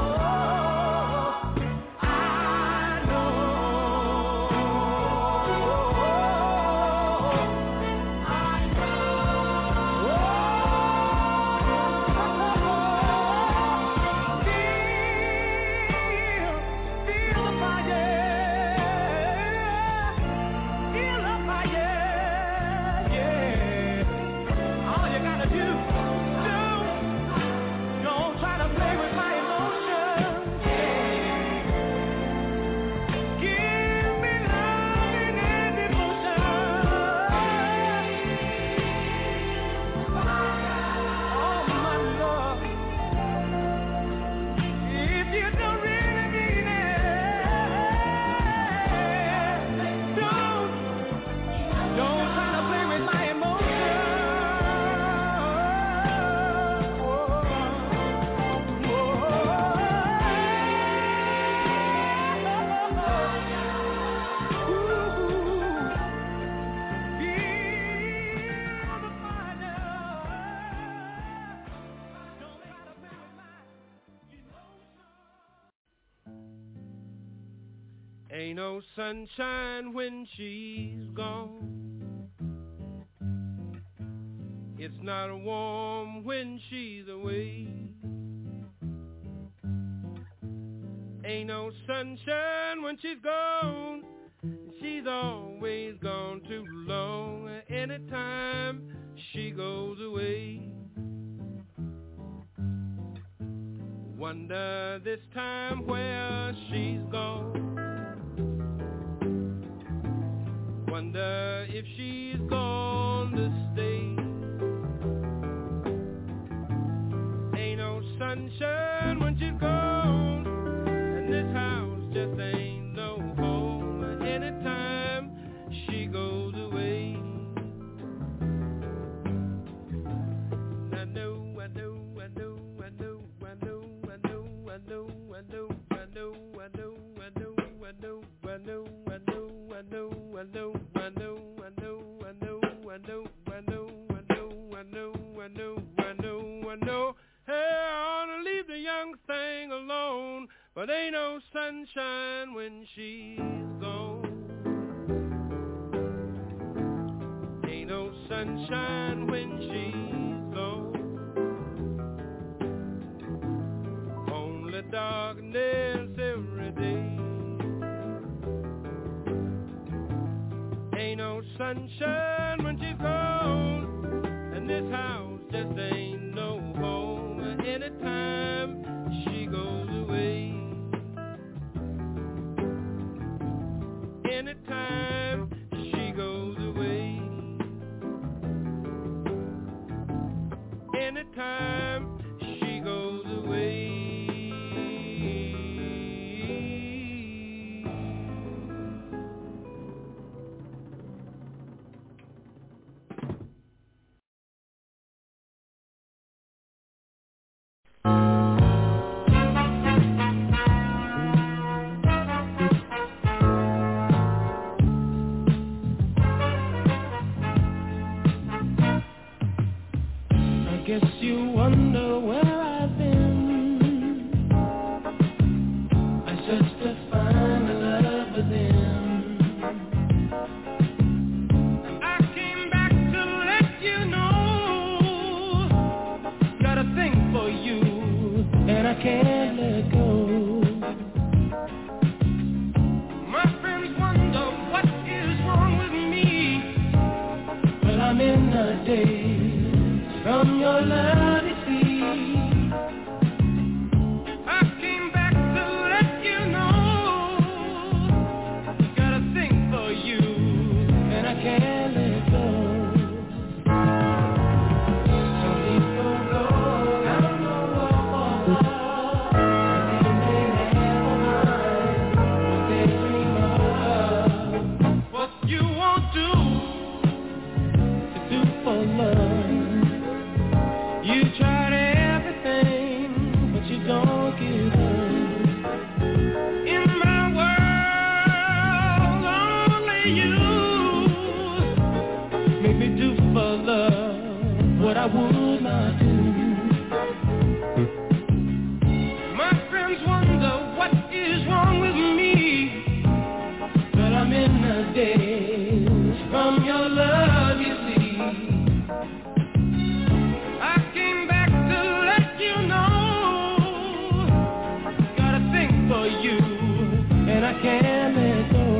Ain't no sunshine when she's gone. It's not warm when she's away. Ain't no sunshine when she's gone. She's always gone too long. Anytime she goes away. Wonder this time where she's gone. Wonder if she's gone to stay. Ain't no sunshine when she's gone, and this house just ain't no home anytime she goes away. I know, I know, I know, I know, I know, I know, I know, I know, I know, I know, I know, I know, I know, I know, I know, I know. But ain't no sunshine when she's gone. Ain't no sunshine when she's gone. Only darkness every day. Ain't no sunshine when she's gone. And this house just ain't no home anytime she goes away. Anytime she goes away. Anytime she goes away. Guess you wonder where I've been. I searched to find the love within. I came back to let you know. Got a thing for you, and I can't let go. My friends wonder what is wrong with me. Well, I'm in a daze from your love, you see. I came back to let you know. Got a thing for you, and I can't let go. Some people go down the road, and they never mind what they dream of. What you won't do to do for love. You tried everything, but you don't give up. In my world, only you make me do for love what I would not do. My friends wonder what is wrong with me, but I'm in a daze from your love, you see. And I can't let go.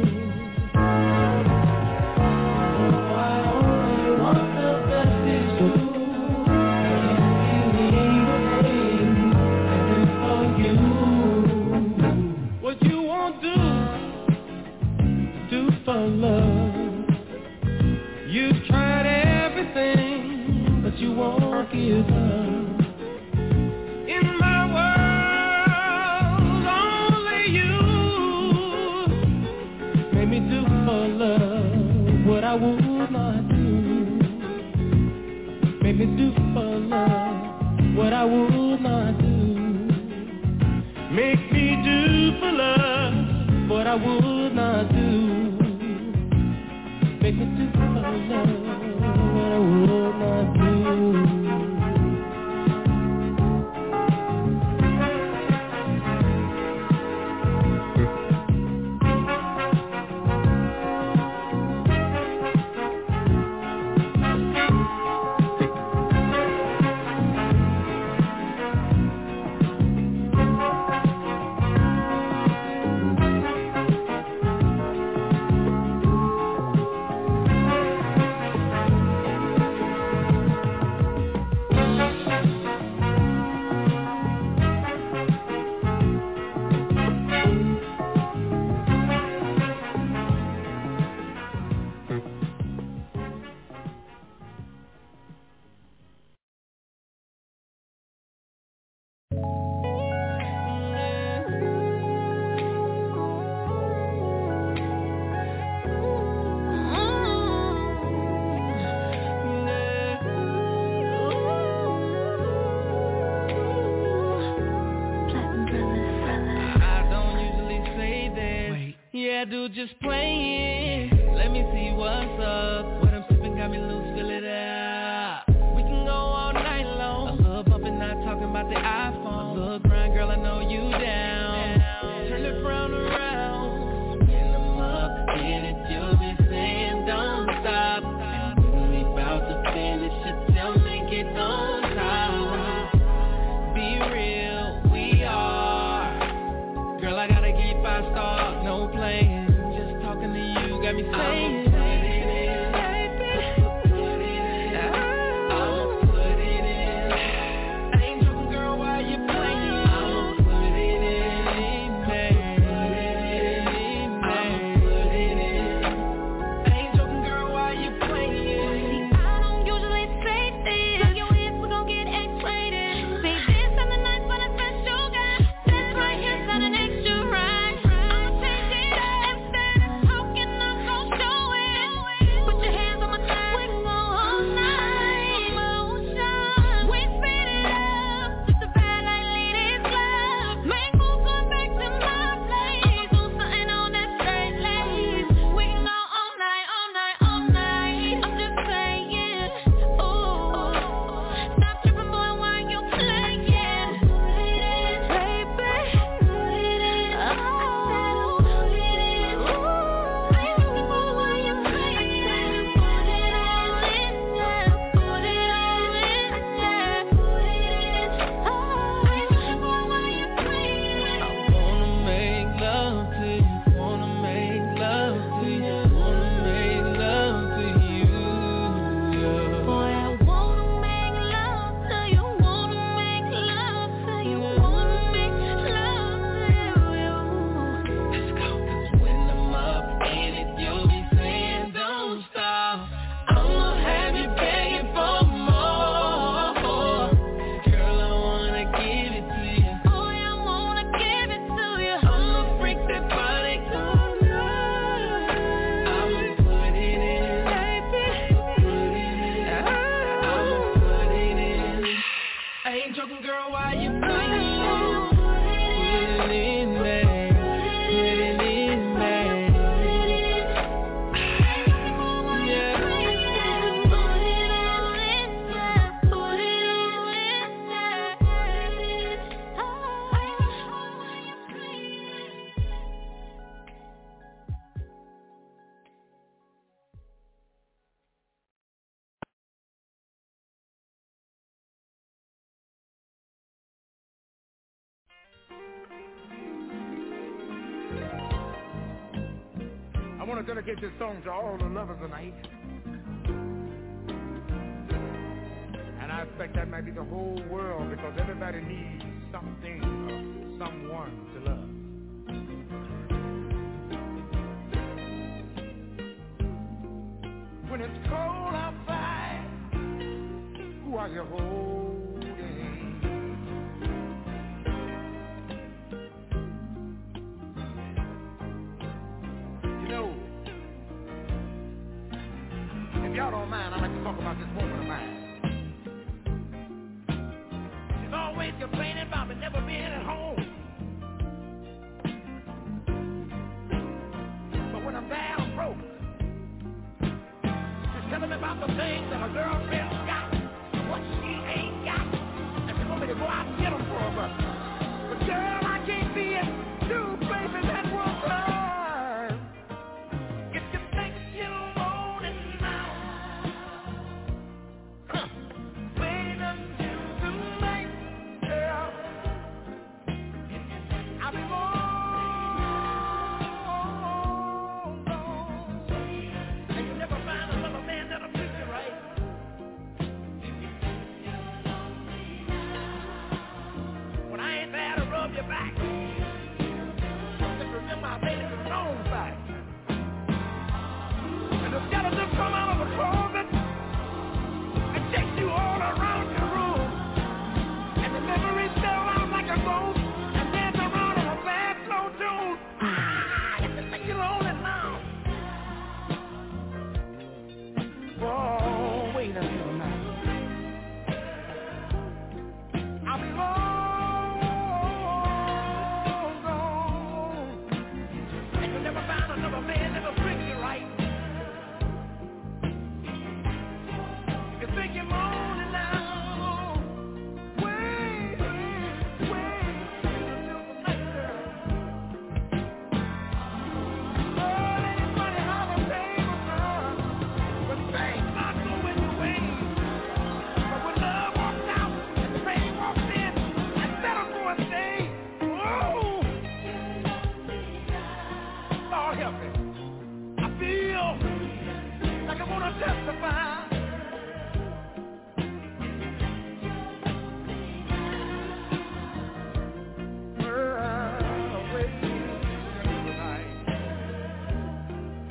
Oh, I only want the best is true. Can't believe a thing I do for you. What you won't do for love. You've tried everything, but you won't give up. In my world, me do for love what I would not do. Make me do for love what I would not do. Make me do for love what I would not do. Make me do for love what I would not do. that dude just playing. Let me see what's up. What I'm sipping got me loose, fill it out. We can go all night long. A little bumpin', not talking about the iPhone. A little grind, girl, I know you down. Turn the frown around. Spin them up, and it you'll be saying don't stop. And when we about to finish it, they'll make it on top. Be real, we are. Girl, I gotta keep 5 stars, no playing. Just talking to you got me saying. I want to dedicate this song to all the lovers tonight. And I expect that might be the whole world, because everybody needs something or someone to love. When it's cold outside, who are you holding? If y'all don't mind, I'd like to talk about this woman of mine. She's always complaining about me never being at home. But when I'm down broke, she's telling me about the things that her girlfriend's got and what she ain't got. And she wants me to go out and get them for her. But girl, I can't be it too, baby, that will fly.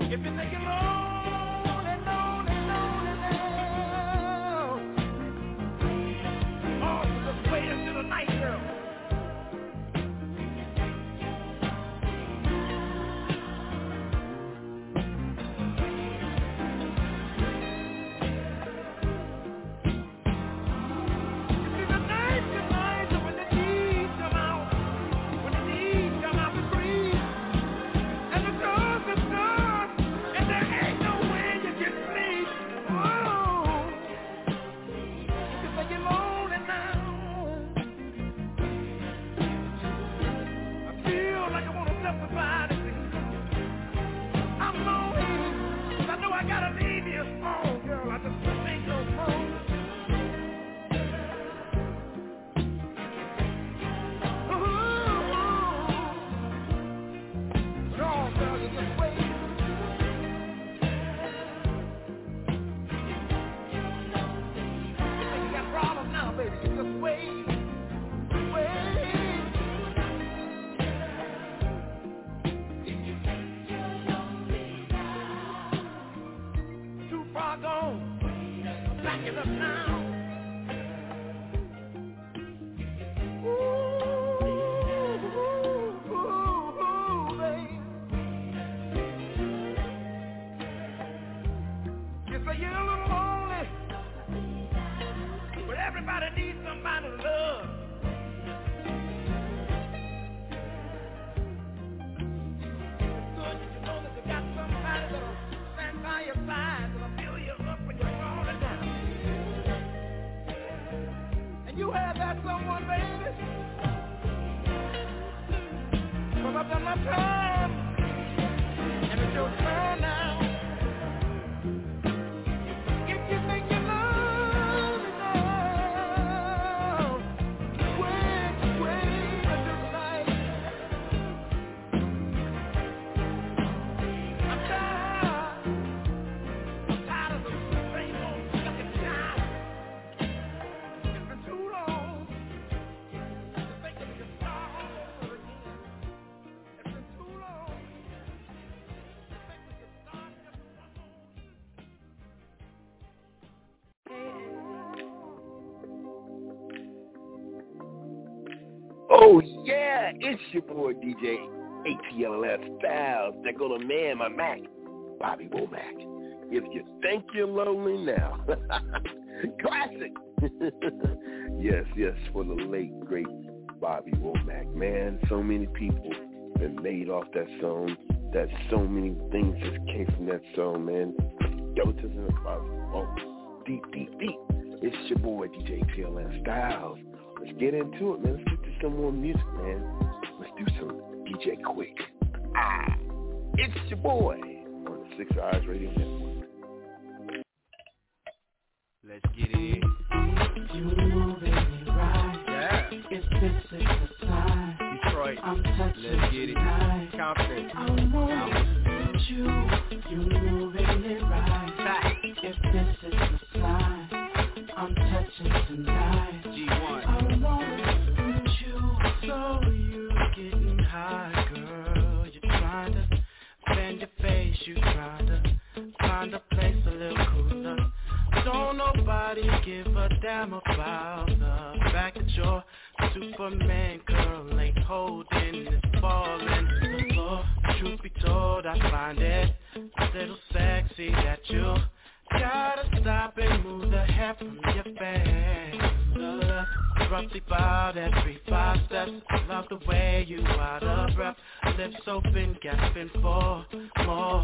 If you think you're lonely, lonely, lonely now, oh, just wait until the night, girl. Oh, yeah, it's your boy, DJ ATLS Styles. That go to man, my Mac, Bobby Womack. If you think you're lonely now. Classic. Yes, for the late, great Bobby Womack. Man, so many people been made off that song. That so many things just came from that song, man. Skeletons in the closet. Oh, deep. It's your boy, DJ ATLS Styles. Let's get into it, man. Let's get to some more music, man. Let's do some DJ Quick. It's your boy on the 6 Eyes Radio Network. Let's get it. You moving it right. Yeah. If this is the sign, Detroit. I'm touching Let's get it. tonight. Confident. I want you moving it right. If this is the sign, I'm touching tonight. G1. I want you, so you getting high, girl. You're trying to bend your face, you trying to find a place a little cooler. Don't nobody give a damn about the fact that you're Superman, girl. Ain't holding this ball into the floor. Truth be told, I find it a little sexy that you gotta stop and move the hair from your face. Roughly about every 5 steps. I love the way you out of breath. Lips open, gasping for more.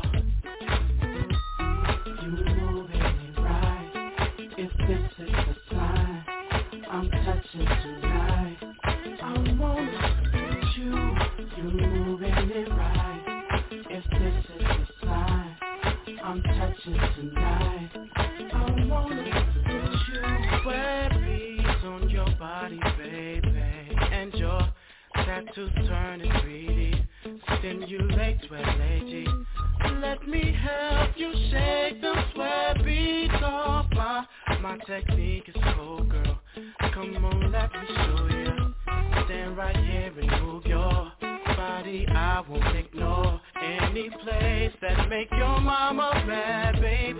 You moving it right. If this is the sign, I'm touching tonight. I want you moving it right. If this is the sign, I'm touching tonight. I wanna put you berries on your body, baby, and your tattoos turning 3D. Stimulate sweat, lady. Let me help you shake them sweat beads off. My technique is cool, girl. Come on, let me show you. Stand right here and move your body. I won't ignore any any place that make your mama mad, baby.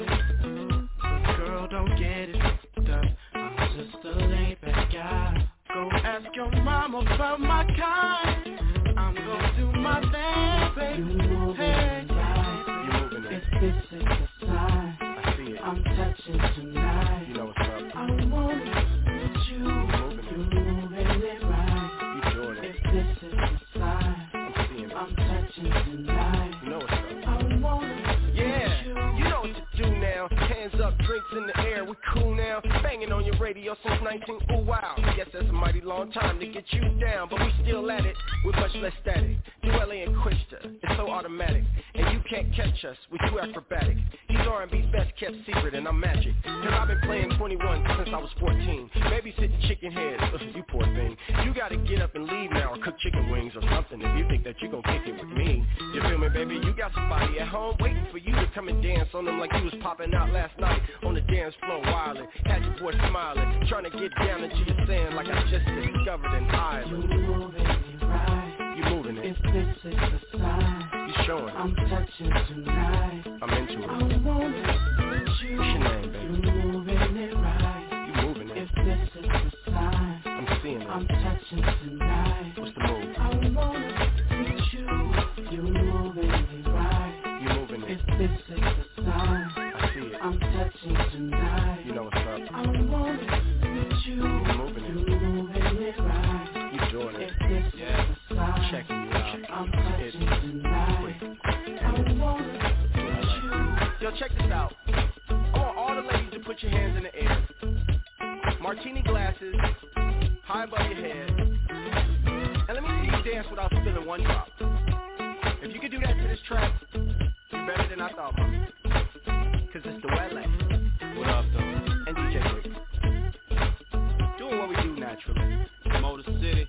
Girl, don't get it fucked up. I'm just a laid back guy. Go ask your mama for my kind. I'm gonna do my thing, baby. You moving hey, right. You moving it. If this is the sign, I see it. I'm touching tonight. You know what's up. I want you. You moving it right. You doing it. If this is the sign, I'm seeing it. I'm touching tonight. You know what's up. I want Yeah, you know what to do now. Hands up, drinks in the air, we cool now. Banging on your radio since 19, ooh wow. Guess that's a mighty long time to get you down, but we still at it with much less static. Duelle and Quista, it's so automatic, and you can't catch us, we too acrobatic. He's R&B's best kept secret, and I'm magic. Cause I've been playing 21 since I was 14. Babysitting chicken heads, you poor thing. You gotta get up and leave now, or cook chicken wings or something if you think that you gon' kick it with me. You feel me, baby? You got somebody at home waiting for you to come and dance on them like you was popping out last night on the dance floor wildin'. Had your boy smiling, trying to get down into your sand like I just discovered an island. you moving it right. You moving it. If this is the sign, You showing it. I'm touching tonight. I'm into it. I want you. What's your name, baby? You moving it right. You moving it. If this is the sign, I'm seeing it. I'm touching tonight. What's the move? I want you. You moving it right. You moving it. If this is the sign, I see it. I'm touching tonight. You know what's up. I want you. You moving it. You moving it right. You doing it. If this is Yeah. the sign, Checking you out. I'm touching tonight. I want you. Yo, check this out. I want all the ladies to put your hands in the air. Martini glasses, high above your head. And let me see you dance without spilling one drop. If you can do that to this track, you're better than I thought, man. Cause it's Duelle. What up, though? And DJ Quick. Doing what we do naturally. Motor City.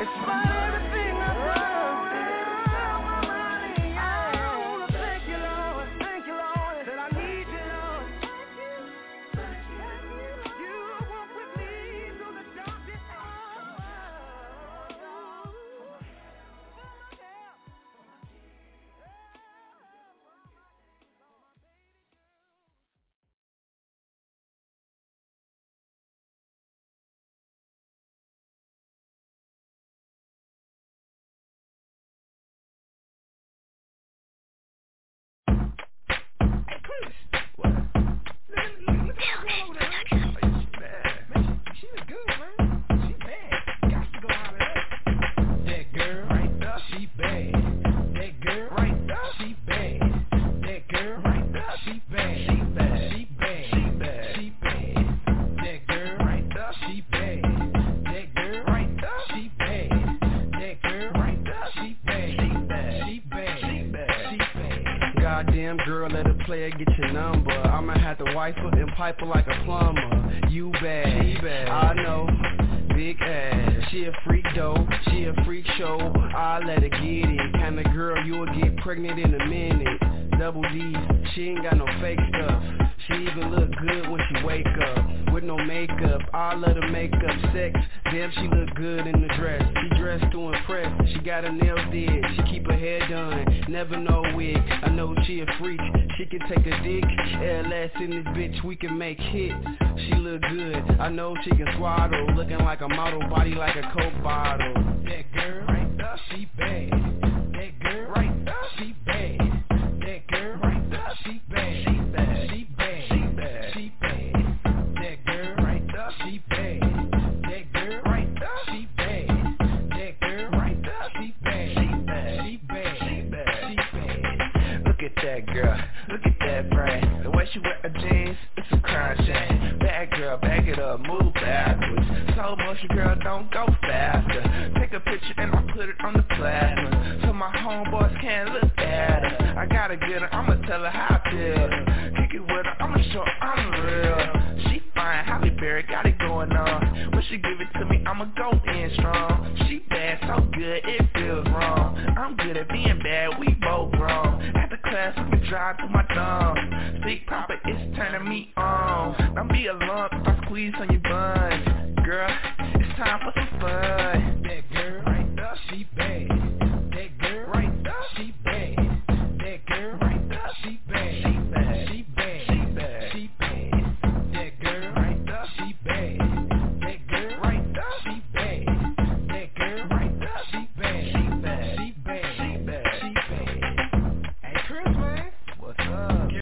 Goddamn girl, let a player get your number. I'ma have to wipe her and pipe her like a plumber. You bad, she bad, I know. Big ass, she a freak though, she a freak show. I let her get it. Kinda girl you'll get pregnant in a minute. Double D, she ain't got no fake stuff. She even look good when she wake up. With no makeup, I let her make up sex. Damn, she look good in the dress. She dressed to impress. She got her nails did. She keep her hair done. Never no wig. I know she a freak. She can take a dick. LS in this bitch, we can make hits. She look good. I know she can swaddle. Looking like a model, body like a Coke bottle. That girl right there, she bad. That girl right there, she bad. That girl right there, she bad. She bad. She bad. She bad. She bad. That girl right there, she bad. That girl right there, she bad. That girl right there, she bad. She bad. She bad. She bad. She bad. Look at that girl. Look at that brand. The way she wear her jeans, it's a crime shame. Bad girl, back it up, move backwards. Slow motion, girl, don't go faster. Take a picture and I put it on the plasma, so my homeboys can't look at her. I gotta get her, I'ma tell her how I feel. Kick it with her, I'ma show her I'm real. She fine, Halle Berry, got it going on. When she give it to me, I'ma go in strong. She bad, so good, it feels wrong. I'm good at being bad, we both wrong. At the class, we can drive to my thumb. Big Papa, it's turning me on. Don't be a lump if I squeeze on your buns. Girl, it's time for some fun. That girl right there, she bad. That girl right there, she bad. That girl right there, she bad. She bad. She bad. She bad. She bad. That girl right there, she bad. That girl right there, she bad. That girl right there, she bad. She bad. She bad. She bad. She bad. Hey Chris, man, what's up?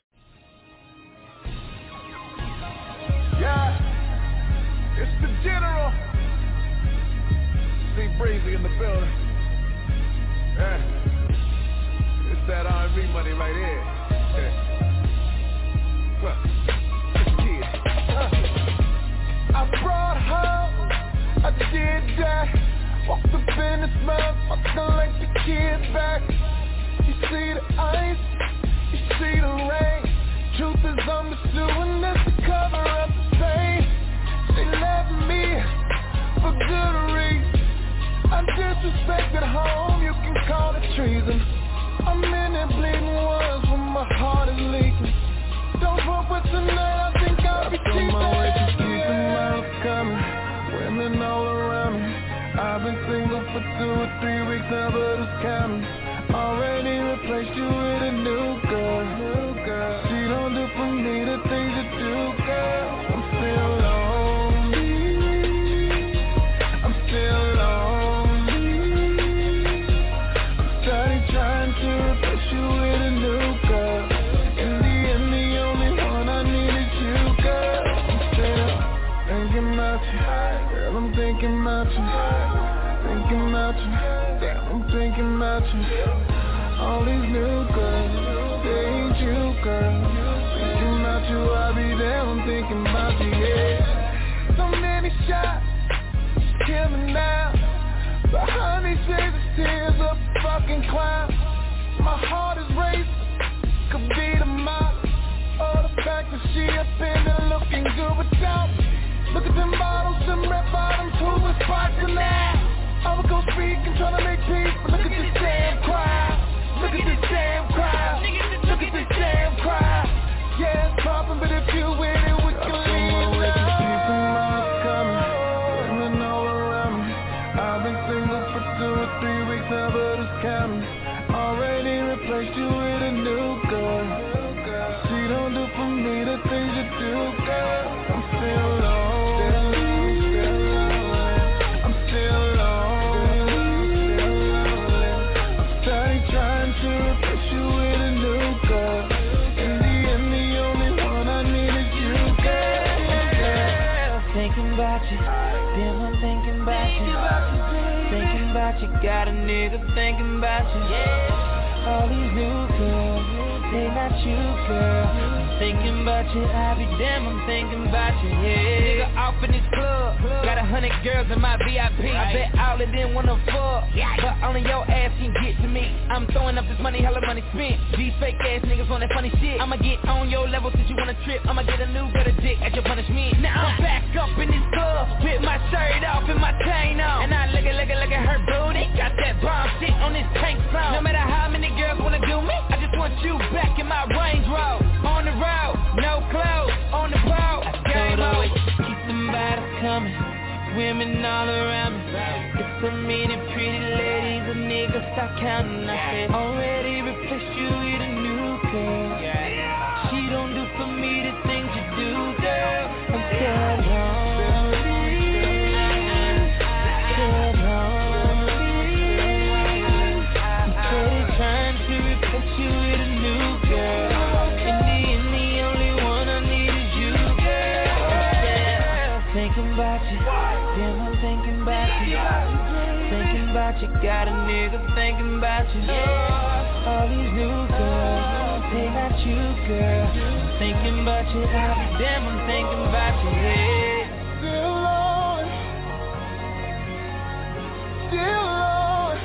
Yeah, it's the general. See Breezy in the building. Yeah, it's that R&B money right here. Yeah. I brought her, I did that. Walked up in the smell, I collect the kids back. You see the ice, you see the rain. Truth is I'm just doing this to cover up the pain. They left me for good reason. I disrespected home, you can call it treason. I'm in there bleeding ones when my heart is leaking. Don't fuck with tonight, I think I'll be cheating. My way to keep them out coming, women all around me. I've been single for 2 or 3 weeks now, but it's counting. Already replaced you with a new girl. She don't do for me the things you do, girl. I'm still lonely. I'm still lonely. I'm starting trying to replace you with a new girl. In the end, the only one I need is you, girl. I'm still thinking about you, girl. I'm thinking about you, thinking about you. Damn, I'm thinking about you. All these new girls, they ain't you, girl. Thinking about you, I'll be there. I'm thinking about you, yeah. So many shots, kill me now. Behind these shades of tears, a fucking clown. My heart is racing, could be the model. Or the fact that she up in there looking good without. Look at them bottles, them red bottoms, who was sparkling now? I would go speed for 2 or 3 weeks now, but it's counting. Already replaced you with a new girl. She don't do for me the things you do, girl. I'm still lonely. I'm still lonely. I'm starting trying to replace you with a new girl. In the end, the only one I need is you, girl. Thinking about you, damn, I'm thinking about you. Thinking about you, got a nigga thinking about you. All these new girls, they not you, girl. I'm thinking about you, I be damn, I'm thinking about you, yeah. Nigga off in this club, got 100 girls in my VIP. I bet all of them wanna fuck, but only your ass can get to me. I'm throwing up this money, hella money spent. These fake ass niggas on that funny shit. I'ma get on your level since you wanna trip. I'ma get a new better dick at your punishment. Now I'm back up in this club with my shirt off and my chain on, and I look at her booty. Got that bomb shit on this tank song. No matter how many girls wanna do me, I just want you back in my Range Rover. On the road, no clothes, on the road, game on. Keep them bottles coming, women all around me. It's so many pretty ladies, a nigga stop counting. I said, already replaced you with a new girl. She don't do for me the things you do, girl. I'm still lonely. Still lonely. I'm steady trying to replace you with a new girl. In the end, the only one I need is you, girl. Thinking about you, damn, I'm thinking about you. Thinking about you, got a nigga thinking about you. All these new girls, they not you, girl. Thinking about you, I be damn, I'm thinking about you, yeah. Still lonely. Still lonely.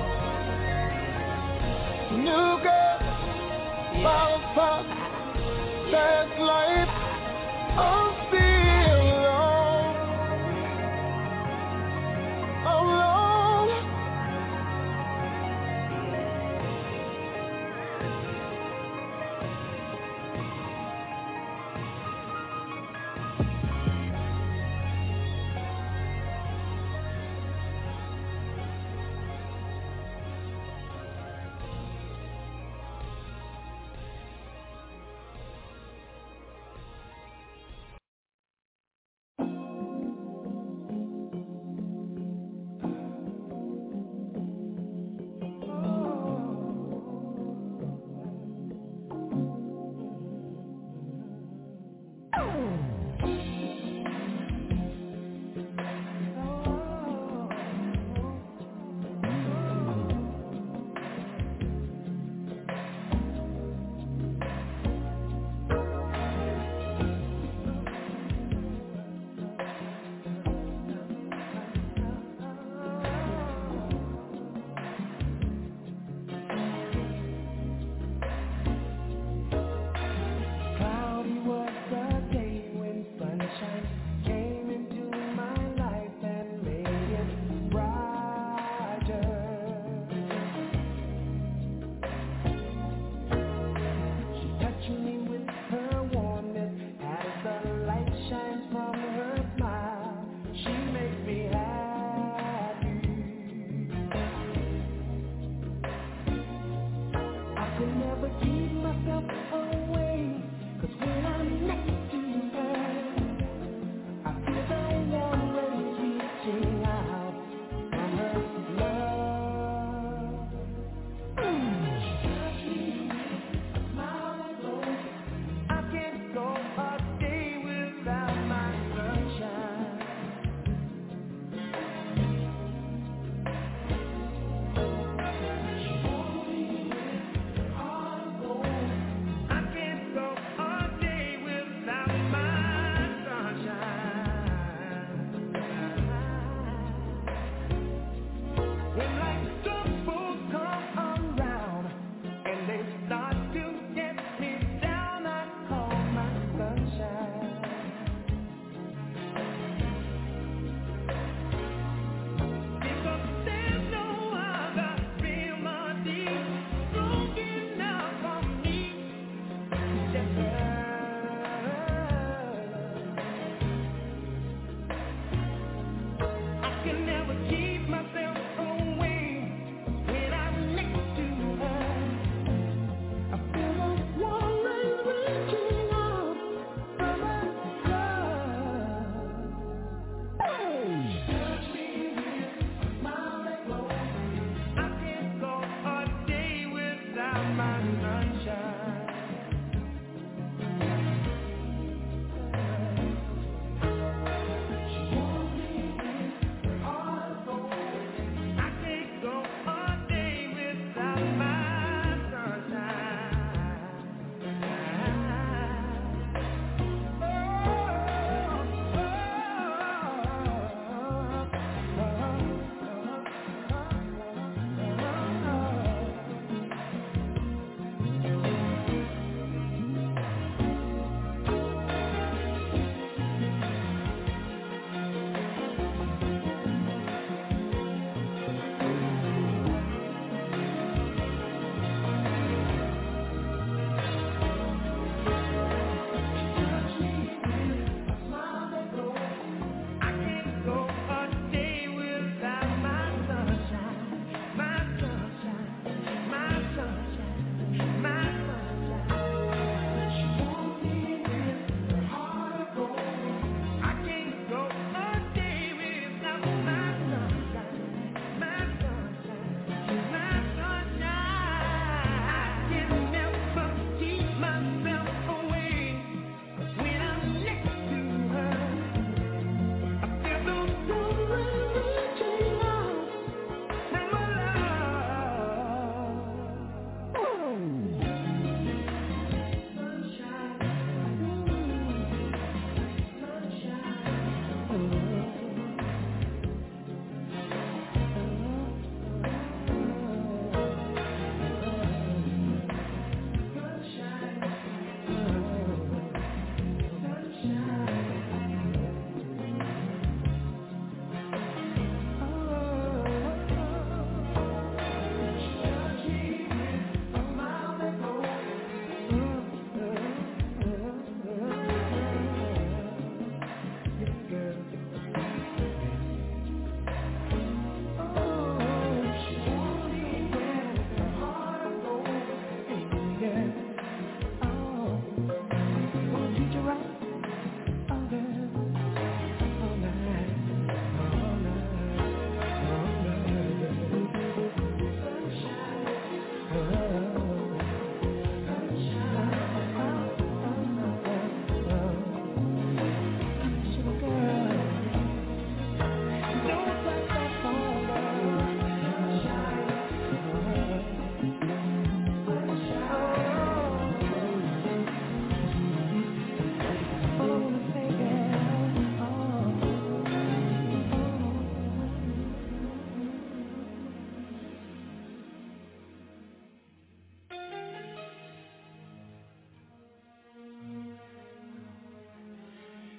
New girl, bottle pop, fast life. I'm still alone. Alone.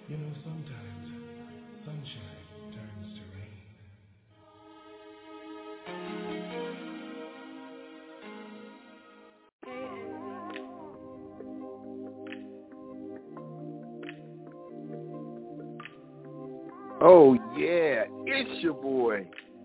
You know, sometimes sunshine turns to rain. Oh yeah, it's your boy,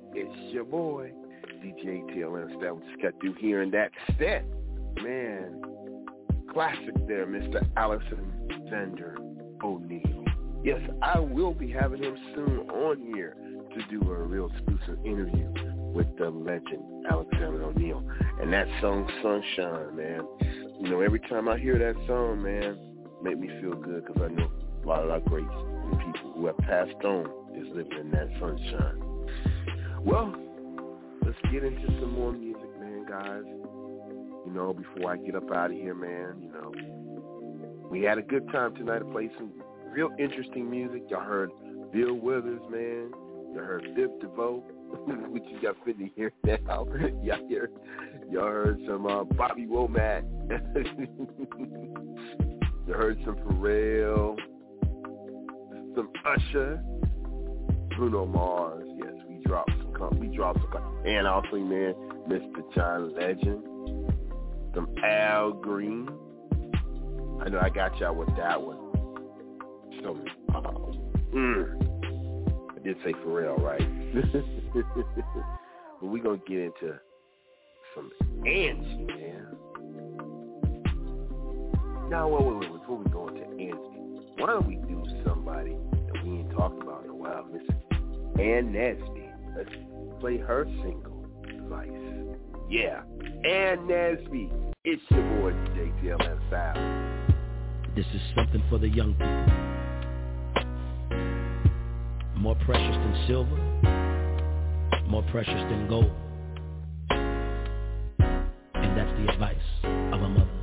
DJ TLM. That we just got through hearing that set, man. Classic there, Mr. Alexander O'Neal. Yes, I will be having him soon on here to do a real exclusive interview with the legend Alexander O'Neal. And that song, Sunshine, man. You know, every time I hear that song, man, make me feel good because I know a lot of our greats and people who have passed on is living in that sunshine. Well, let's get into some more music, man, guys. You know, before I get up out of here, man, you know, we had a good time tonight to play some real interesting music. Y'all heard Bill Withers, man. Y'all heard Viv DeVoe, which you got fitting here now. Y'all heard some Bobby Womack. You heard some Pharrell, some Usher, Bruno Mars. Yes, we dropped some, and also, man, Mr. John Legend, some Al Green. I know I got y'all with that one. So, I did say Pharrell, right? But we're going to get into some Angie, man. Now, wait. Before we go into Angie, why don't we do somebody that we ain't talked about in a while, Miss Ann Nesby. Let's play her single, Vice. Yeah, Ann Nesby. It's your boy, DJ TLM Style. This is something for the young people. More precious than silver, more precious than gold. And that's the advice of a mother.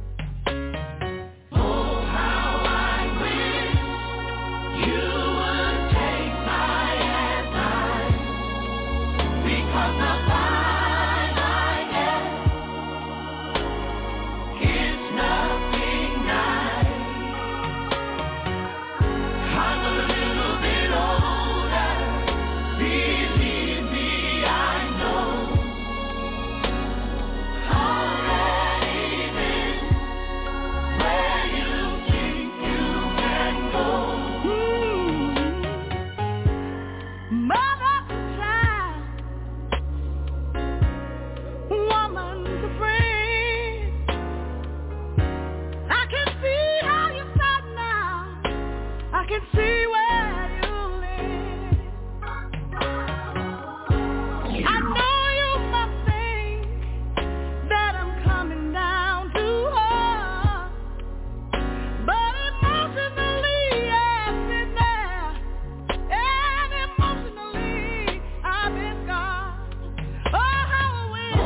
Oh, how I wish you would take my advice, because the vibe I get is nothing nice. I'm a little bit older, believe me, I know. Already been where you think you can go. Mother to child, woman to friend. I can see how you fight now. I can see where you live. I know you must think that I'm coming down too hard, but emotionally I've been there, and emotionally I've been gone. Oh, how I wish,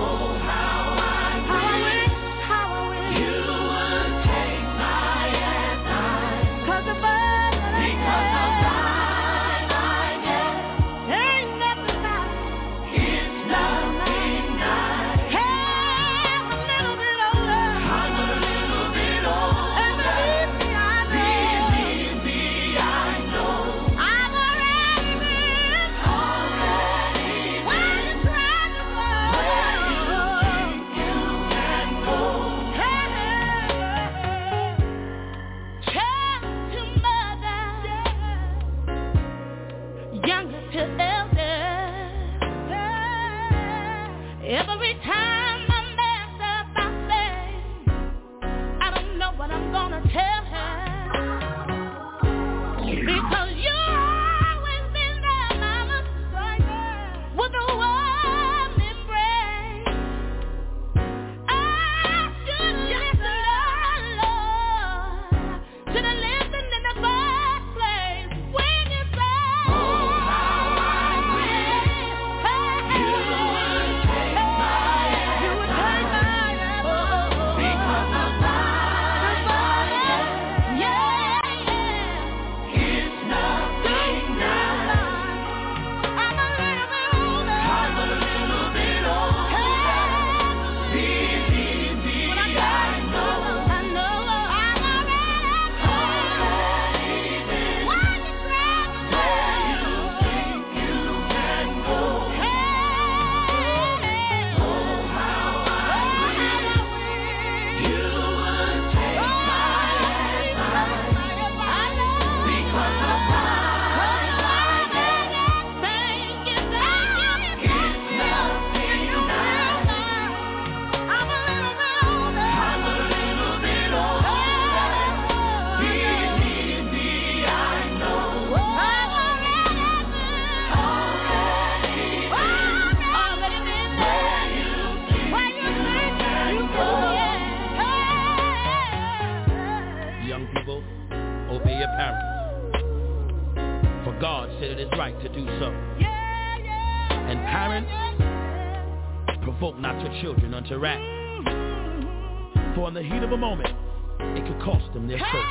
you would take my advice, 'cause the vibe that I get ain't nothing nice. It's nothing nice. Hey, I'm a little bit older. And believe me, I know. I've already been where you tried to go. Child to mother, younger to elder. Every time I mess up, I say, I don't know what I'm gonna tell her, because you've always been there, mama, with a warm embrace. I should listen, Lord, should have listened in the first place when you said, oh, how I wish you would take my advice, because the vibe I get do so. And parents, provoke not your children unto wrath. For in the heat of a moment, it could cost them their soul.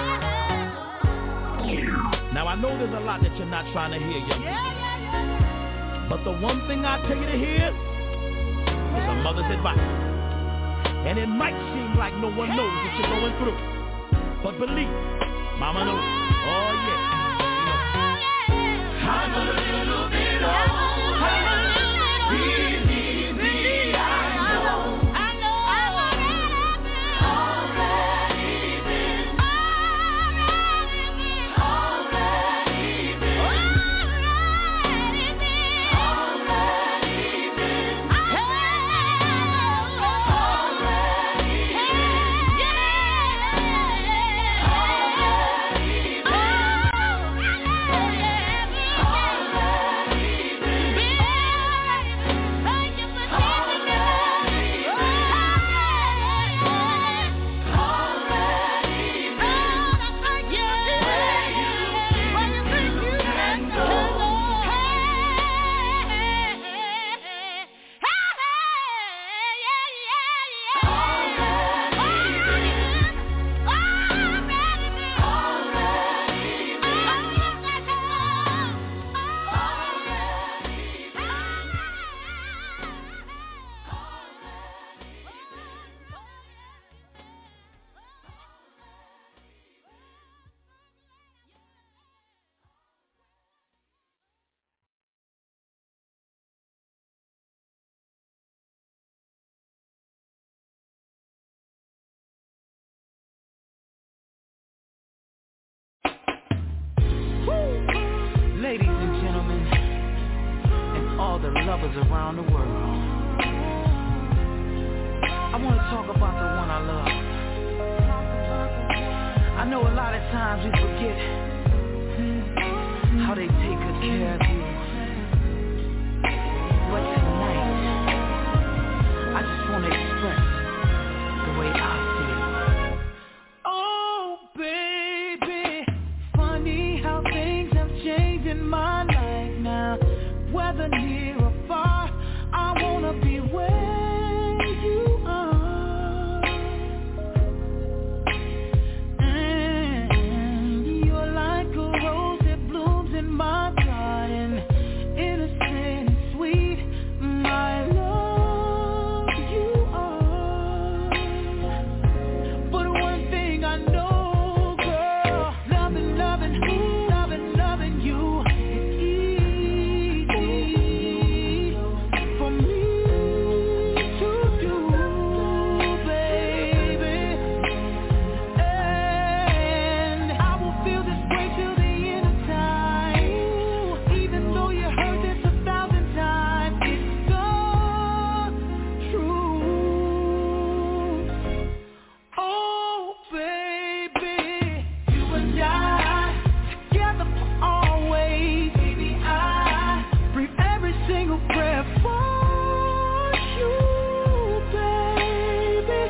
Now I know there's a lot that you're not trying to hear, young people. But the one thing I tell you to hear is a mother's advice. And it might seem like no one knows what you're going through. But believe, Mama knows. Oh yeah. I'm a little bit old. Believe me, I know. Ladies and gentlemen, and all the lovers around the world, I want to talk about the one I love. I know a lot of times we forget how they take good care of you. But tonight, I just want to express the way I feel. Oh, baby, funny how things have changed in my life now. Whether near or far, I want to be where you are. And you're like a rose that blooms in my garden, innocent and sweet, my love, you are. But one thing I know, girl, loving you is easy for me to do, baby. And I will feel this way till the end of time. Even though you heard this 1,000 times, it's the truth. Oh, baby, you and I together for always. Baby, I breathe every single prayer for you, baby.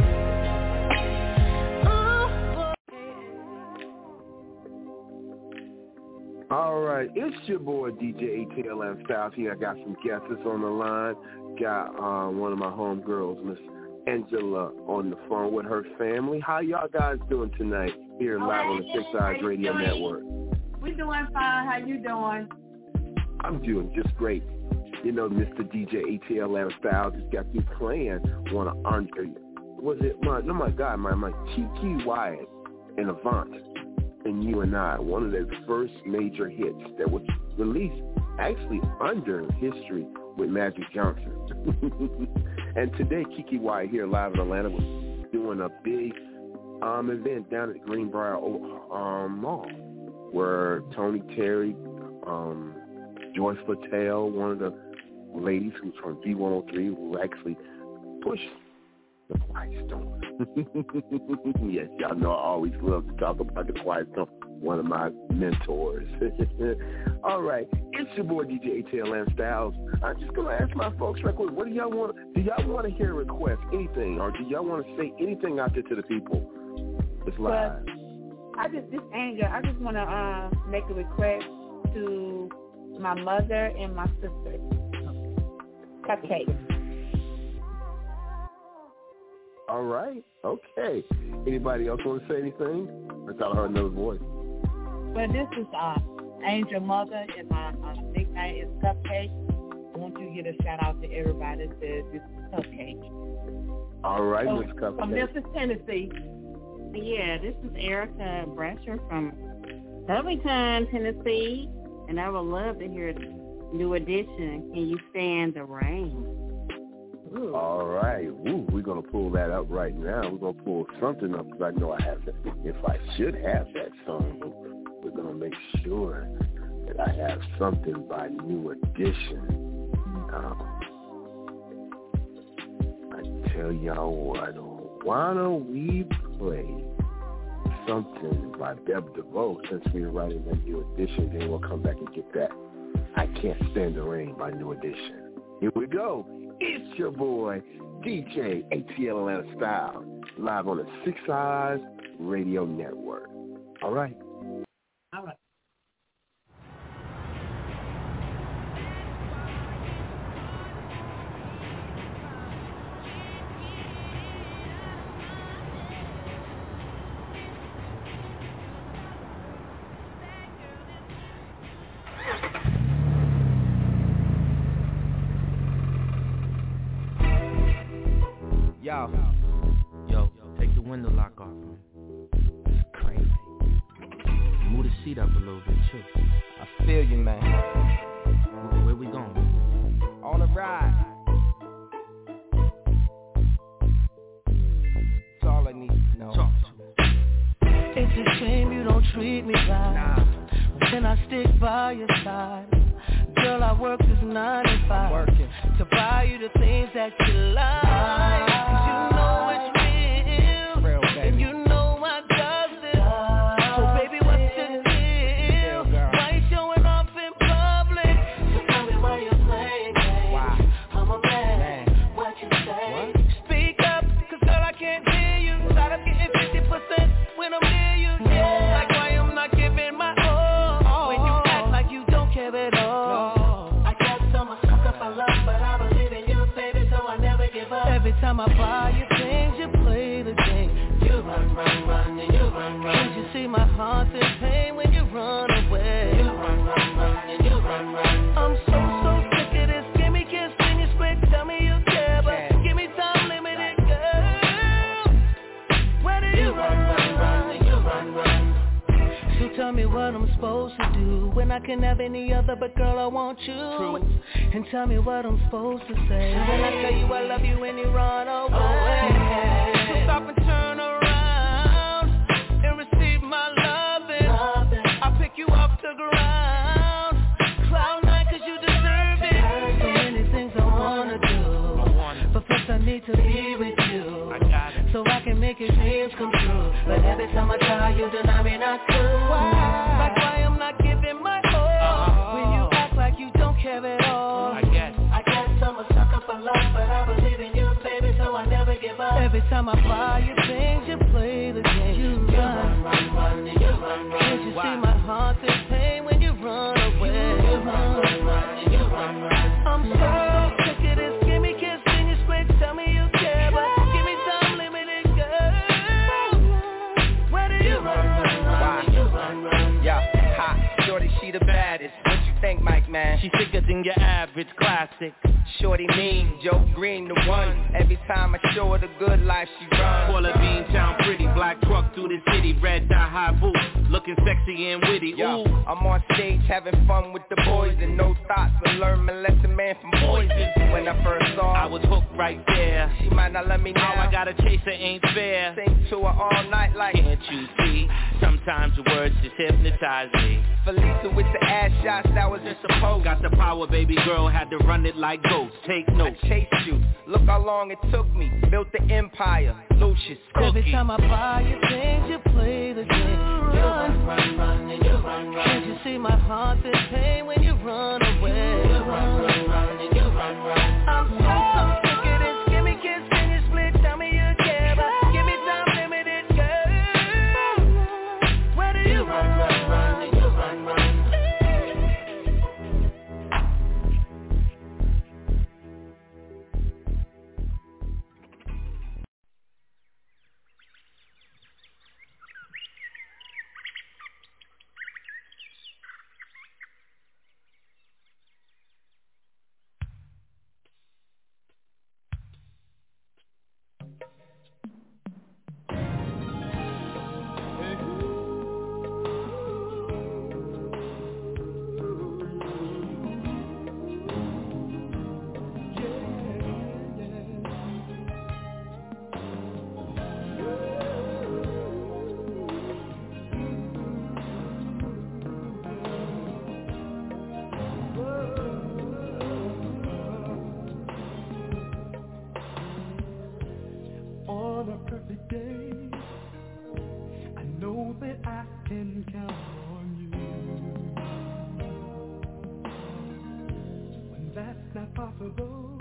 All right, it's your boy DJ ATLM Styles here. I got some guests on the line. Got one of my homegirls, Miss Angela, on the phone with her family. How y'all guys doing tonight here live on the Six Eyes Radio Network? We're doing fine. How you doing? I'm doing just great. You know, Mr. DJ ATLM Styles just got me playing one of Andre. Was it my Kiki Wyatt and Avant and You and I, one of their first major hits that was released actually under History with Magic Johnson. And today, Kiki Wyatt here live in Atlanta was doing a big event down at Greenbrier Mall where Tony Terry, Joyce Fatale, one of the ladies who's from V103, who actually pushed the Quiet Storm. Yes, y'all know I always love to talk about the Quiet Storm, one of my mentors. All right, it's your boy DJ ATLM Styles. I'm just gonna ask my folks right quick, what do y'all want? Do y'all want to hear a request, anything, or do y'all want to say anything out there to the people? It's live. I just want to make a request to my mother and my sister. Cupcake. All right. Okay. Anybody else want to say anything? Or tell her another voice. Well, this is Angel Mother, and my nickname is Cupcake. I want you to get a shout out to everybody that says this is Cupcake. All right, so, Miss Cupcake. From Memphis, Tennessee. Yeah, this is Erica Brasher from Covington, Tennessee, and I would love to hear New Edition. Can you stand the rain? Ooh. All right. Ooh, we're going to pull that up right now. We're going to pull something up because I know I have to. If I should have that song, we're going to make sure that I have something by New Edition. I tell y'all what, why don't we play something by Deb DeVoe since we're writing that New Edition, then we'll come back and get that I Can't Stand the Rain by New Edition. Here we go. It's your boy, DJ ATL Atlanta Style, live on the 6 Eyes Radio Network. All right. All right. Yo, take the window lock off, man. It's crazy. Move the seat up a little bit, too. I feel you, man. Where we going? On a ride. That's all I need to know. Talk to me. It's a shame you don't treat me right. Then I stick by your side. Girl, I work this 9 to 5 working to buy you the things that you like. You know it's real, baby. And you know I does it. So baby, what's the deal? Why you showing off in public? So tell me why you're playing games. Wow. I'm a man. What you say? What? Speak up, cause girl, I can't hear you. Tired of getting 50% when I'm near you. Yeah. Like why I'm not giving my all when you act like you don't care at all. Every time I buy you things, you play the game. You run, and you run. Can't you see my heart's in pain when you run away? You run, and you run. I'm so sick of this. Give me kiss when you split. Tell me you care, but give me time limited, girl. Where do you run, and you run. So tell me what I'm supposed to do when I can have any other, but girl, I want you. True. And tell me what I'm supposed to say when I tell you I love you when you run away. So stop and turn around and receive my loving. I'll pick you off the ground. Cloud 9 cause you deserve it. So many things I wanna do, but first I need to be with you, so I can make your dreams come true. But every time I try you deny me not to. Like why I'm not giving my all when you act like you don't care at all. I guess I'm a sucker for love, but I believe in you, baby, so I never give up. Every time I buy you things, you play the game. You run, and you run. Can't you see my heart's in pain when you run away? You run, and you run. I'm so sick of this. Give me kiss when you split. Tell me you care, but give me some limited, girl. Where do you run? Yeah, hot, shorty, she the baddest. What you think, Mike, man? She thicker than your average classic. Shorty mean, Joe Green the one. Every time I show her the good life, she runs. Paula Bean Town pretty, black truck through the city, red dye high boots, looking sexy and witty. Yo, ooh. I'm on stage having fun with the boys and no thoughts. I learn my lesson, man, from poison. When I first saw her, I was hooked right there. She might not let me now. All I gotta chase her ain't fair. Sing to her all night like, can't you see? Sometimes the words just hypnotize me. Felicia with the ass shots, that was just a pose. Got the power, baby girl, had to run it like ghosts. Take notes. I chased you, look how long it took me. Built the empire, Lucius Cookie. Every time I buy you things, you play the game. You run, and you run. Can't you see my heart's in pain when you run away? You run, and you run. I'm so sick of this. Give me kiss when you split. Tell me you care, but give me time limited, girl. Where do you run, and you run. a perfect day. I know that I can count on you. When that's not possible,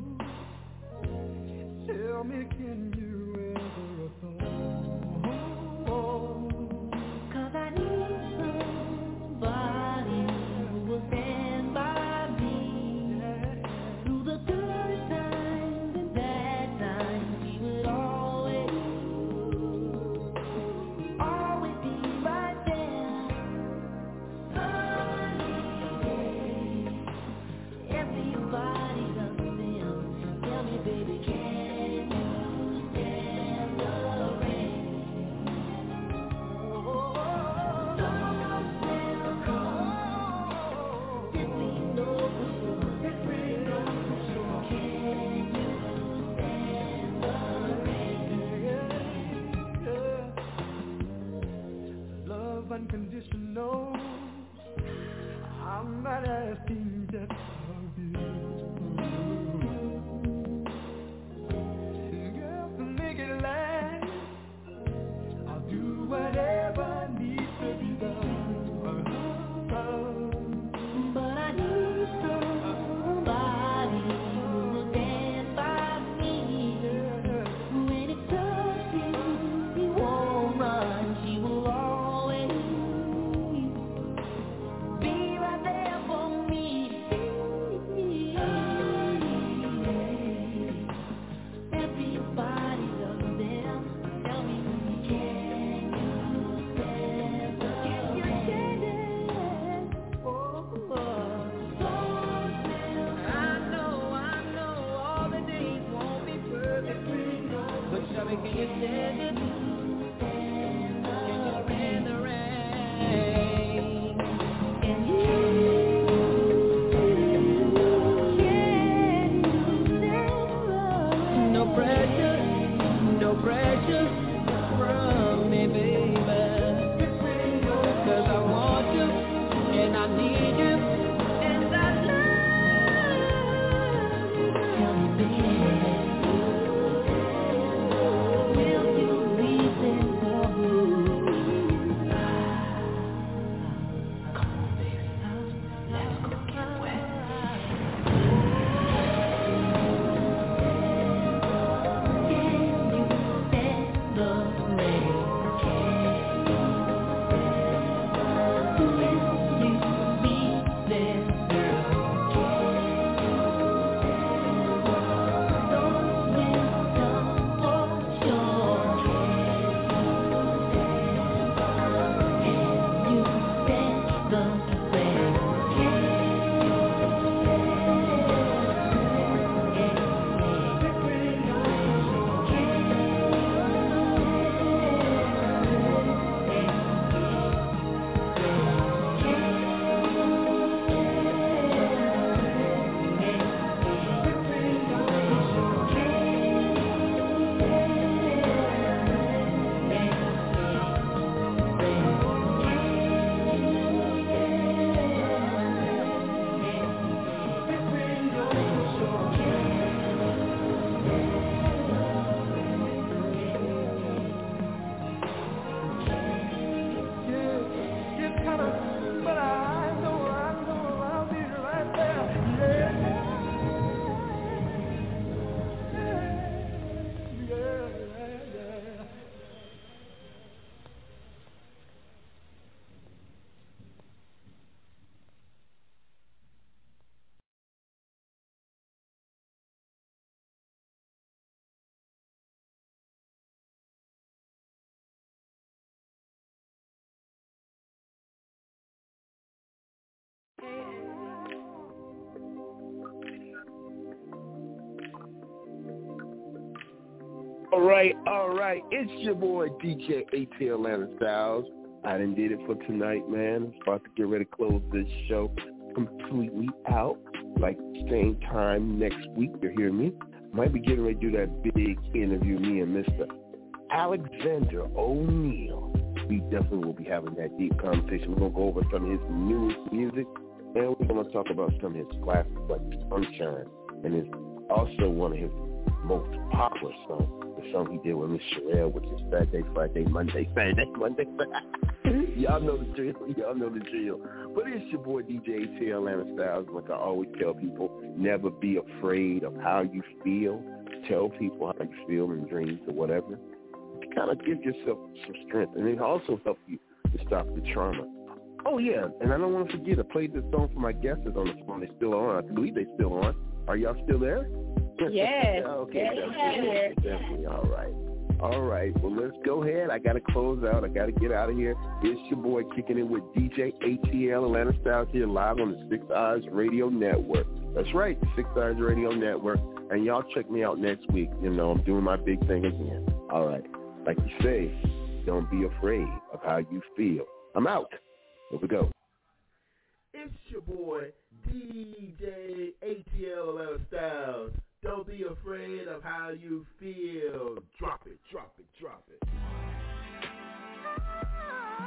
tell me, can you ever afford? 'Cause I need somebody who will stand by me through the good times and bad times. He would always be right there. Everybody loves him. Tell me, baby, can you stand the rain? Love unconditional. I'm not asking just of you. Girl, to make it last, I'll do whatever needs to be done. But I need somebody who will stand by me. When it's touching, he won't run. She will always be right there for me. Everybody loves them. Tell me, can you stand the rain? I know all the days won't be perfect, but tell me, can you stand it? Can you stand the rain? Can you stand? No pressure from me, baby. 'Cause I want you and I need you and I love you. Tell me, baby, will you listen for me? Come on, baby, let's go get wet. Can you stand the rain? Will you be there, girl? Don't wisdom for sure. Can you stand the rain? It's kinda, but I know I'll be right there. Yeah. All right. It's your boy DJ AT Atlanta Styles. I done did it for tonight, man. I'm about to get ready to close this show completely out. Like same time next week, you hear me? Might be getting ready to do that big interview, me and Mr. Alexander O'Neal. We definitely will be having that deep conversation. We're going to go over some of his newest music, and we're going to talk about some of his classics like Sunshine, and it's also one of his most popular song, the song he did with Miss Sherelle, which is Saturday, Friday, Monday, Saturday, Monday. Y'all know the drill. Y'all know the drill. But it's your boy DJ ATL Atlanta Styles. Like I always tell people, never be afraid of how you feel. Tell people how you feel in dreams or whatever. To kind of give yourself some strength, and it also helps you to stop the trauma. Oh yeah, and I don't want to forget, I played this song for my guests on the phone. They're still on. I believe they're still on. Are y'all still there? Yes. Okay, yes, definitely. All right. All right, well, let's go ahead. I got to close out. I got to get out of here. It's your boy kicking in with DJ ATL Atlanta Styles here live on the 6 Eyes Radio Network. That's right, the 6 Eyes Radio Network. And y'all check me out next week. You know, I'm doing my big thing again. All right. Like you say, don't be afraid of how you feel. I'm out. Here we go. It's your boy, DJ ATL Atlanta Styles. Don't be afraid of how you feel. Drop it, drop it, drop it.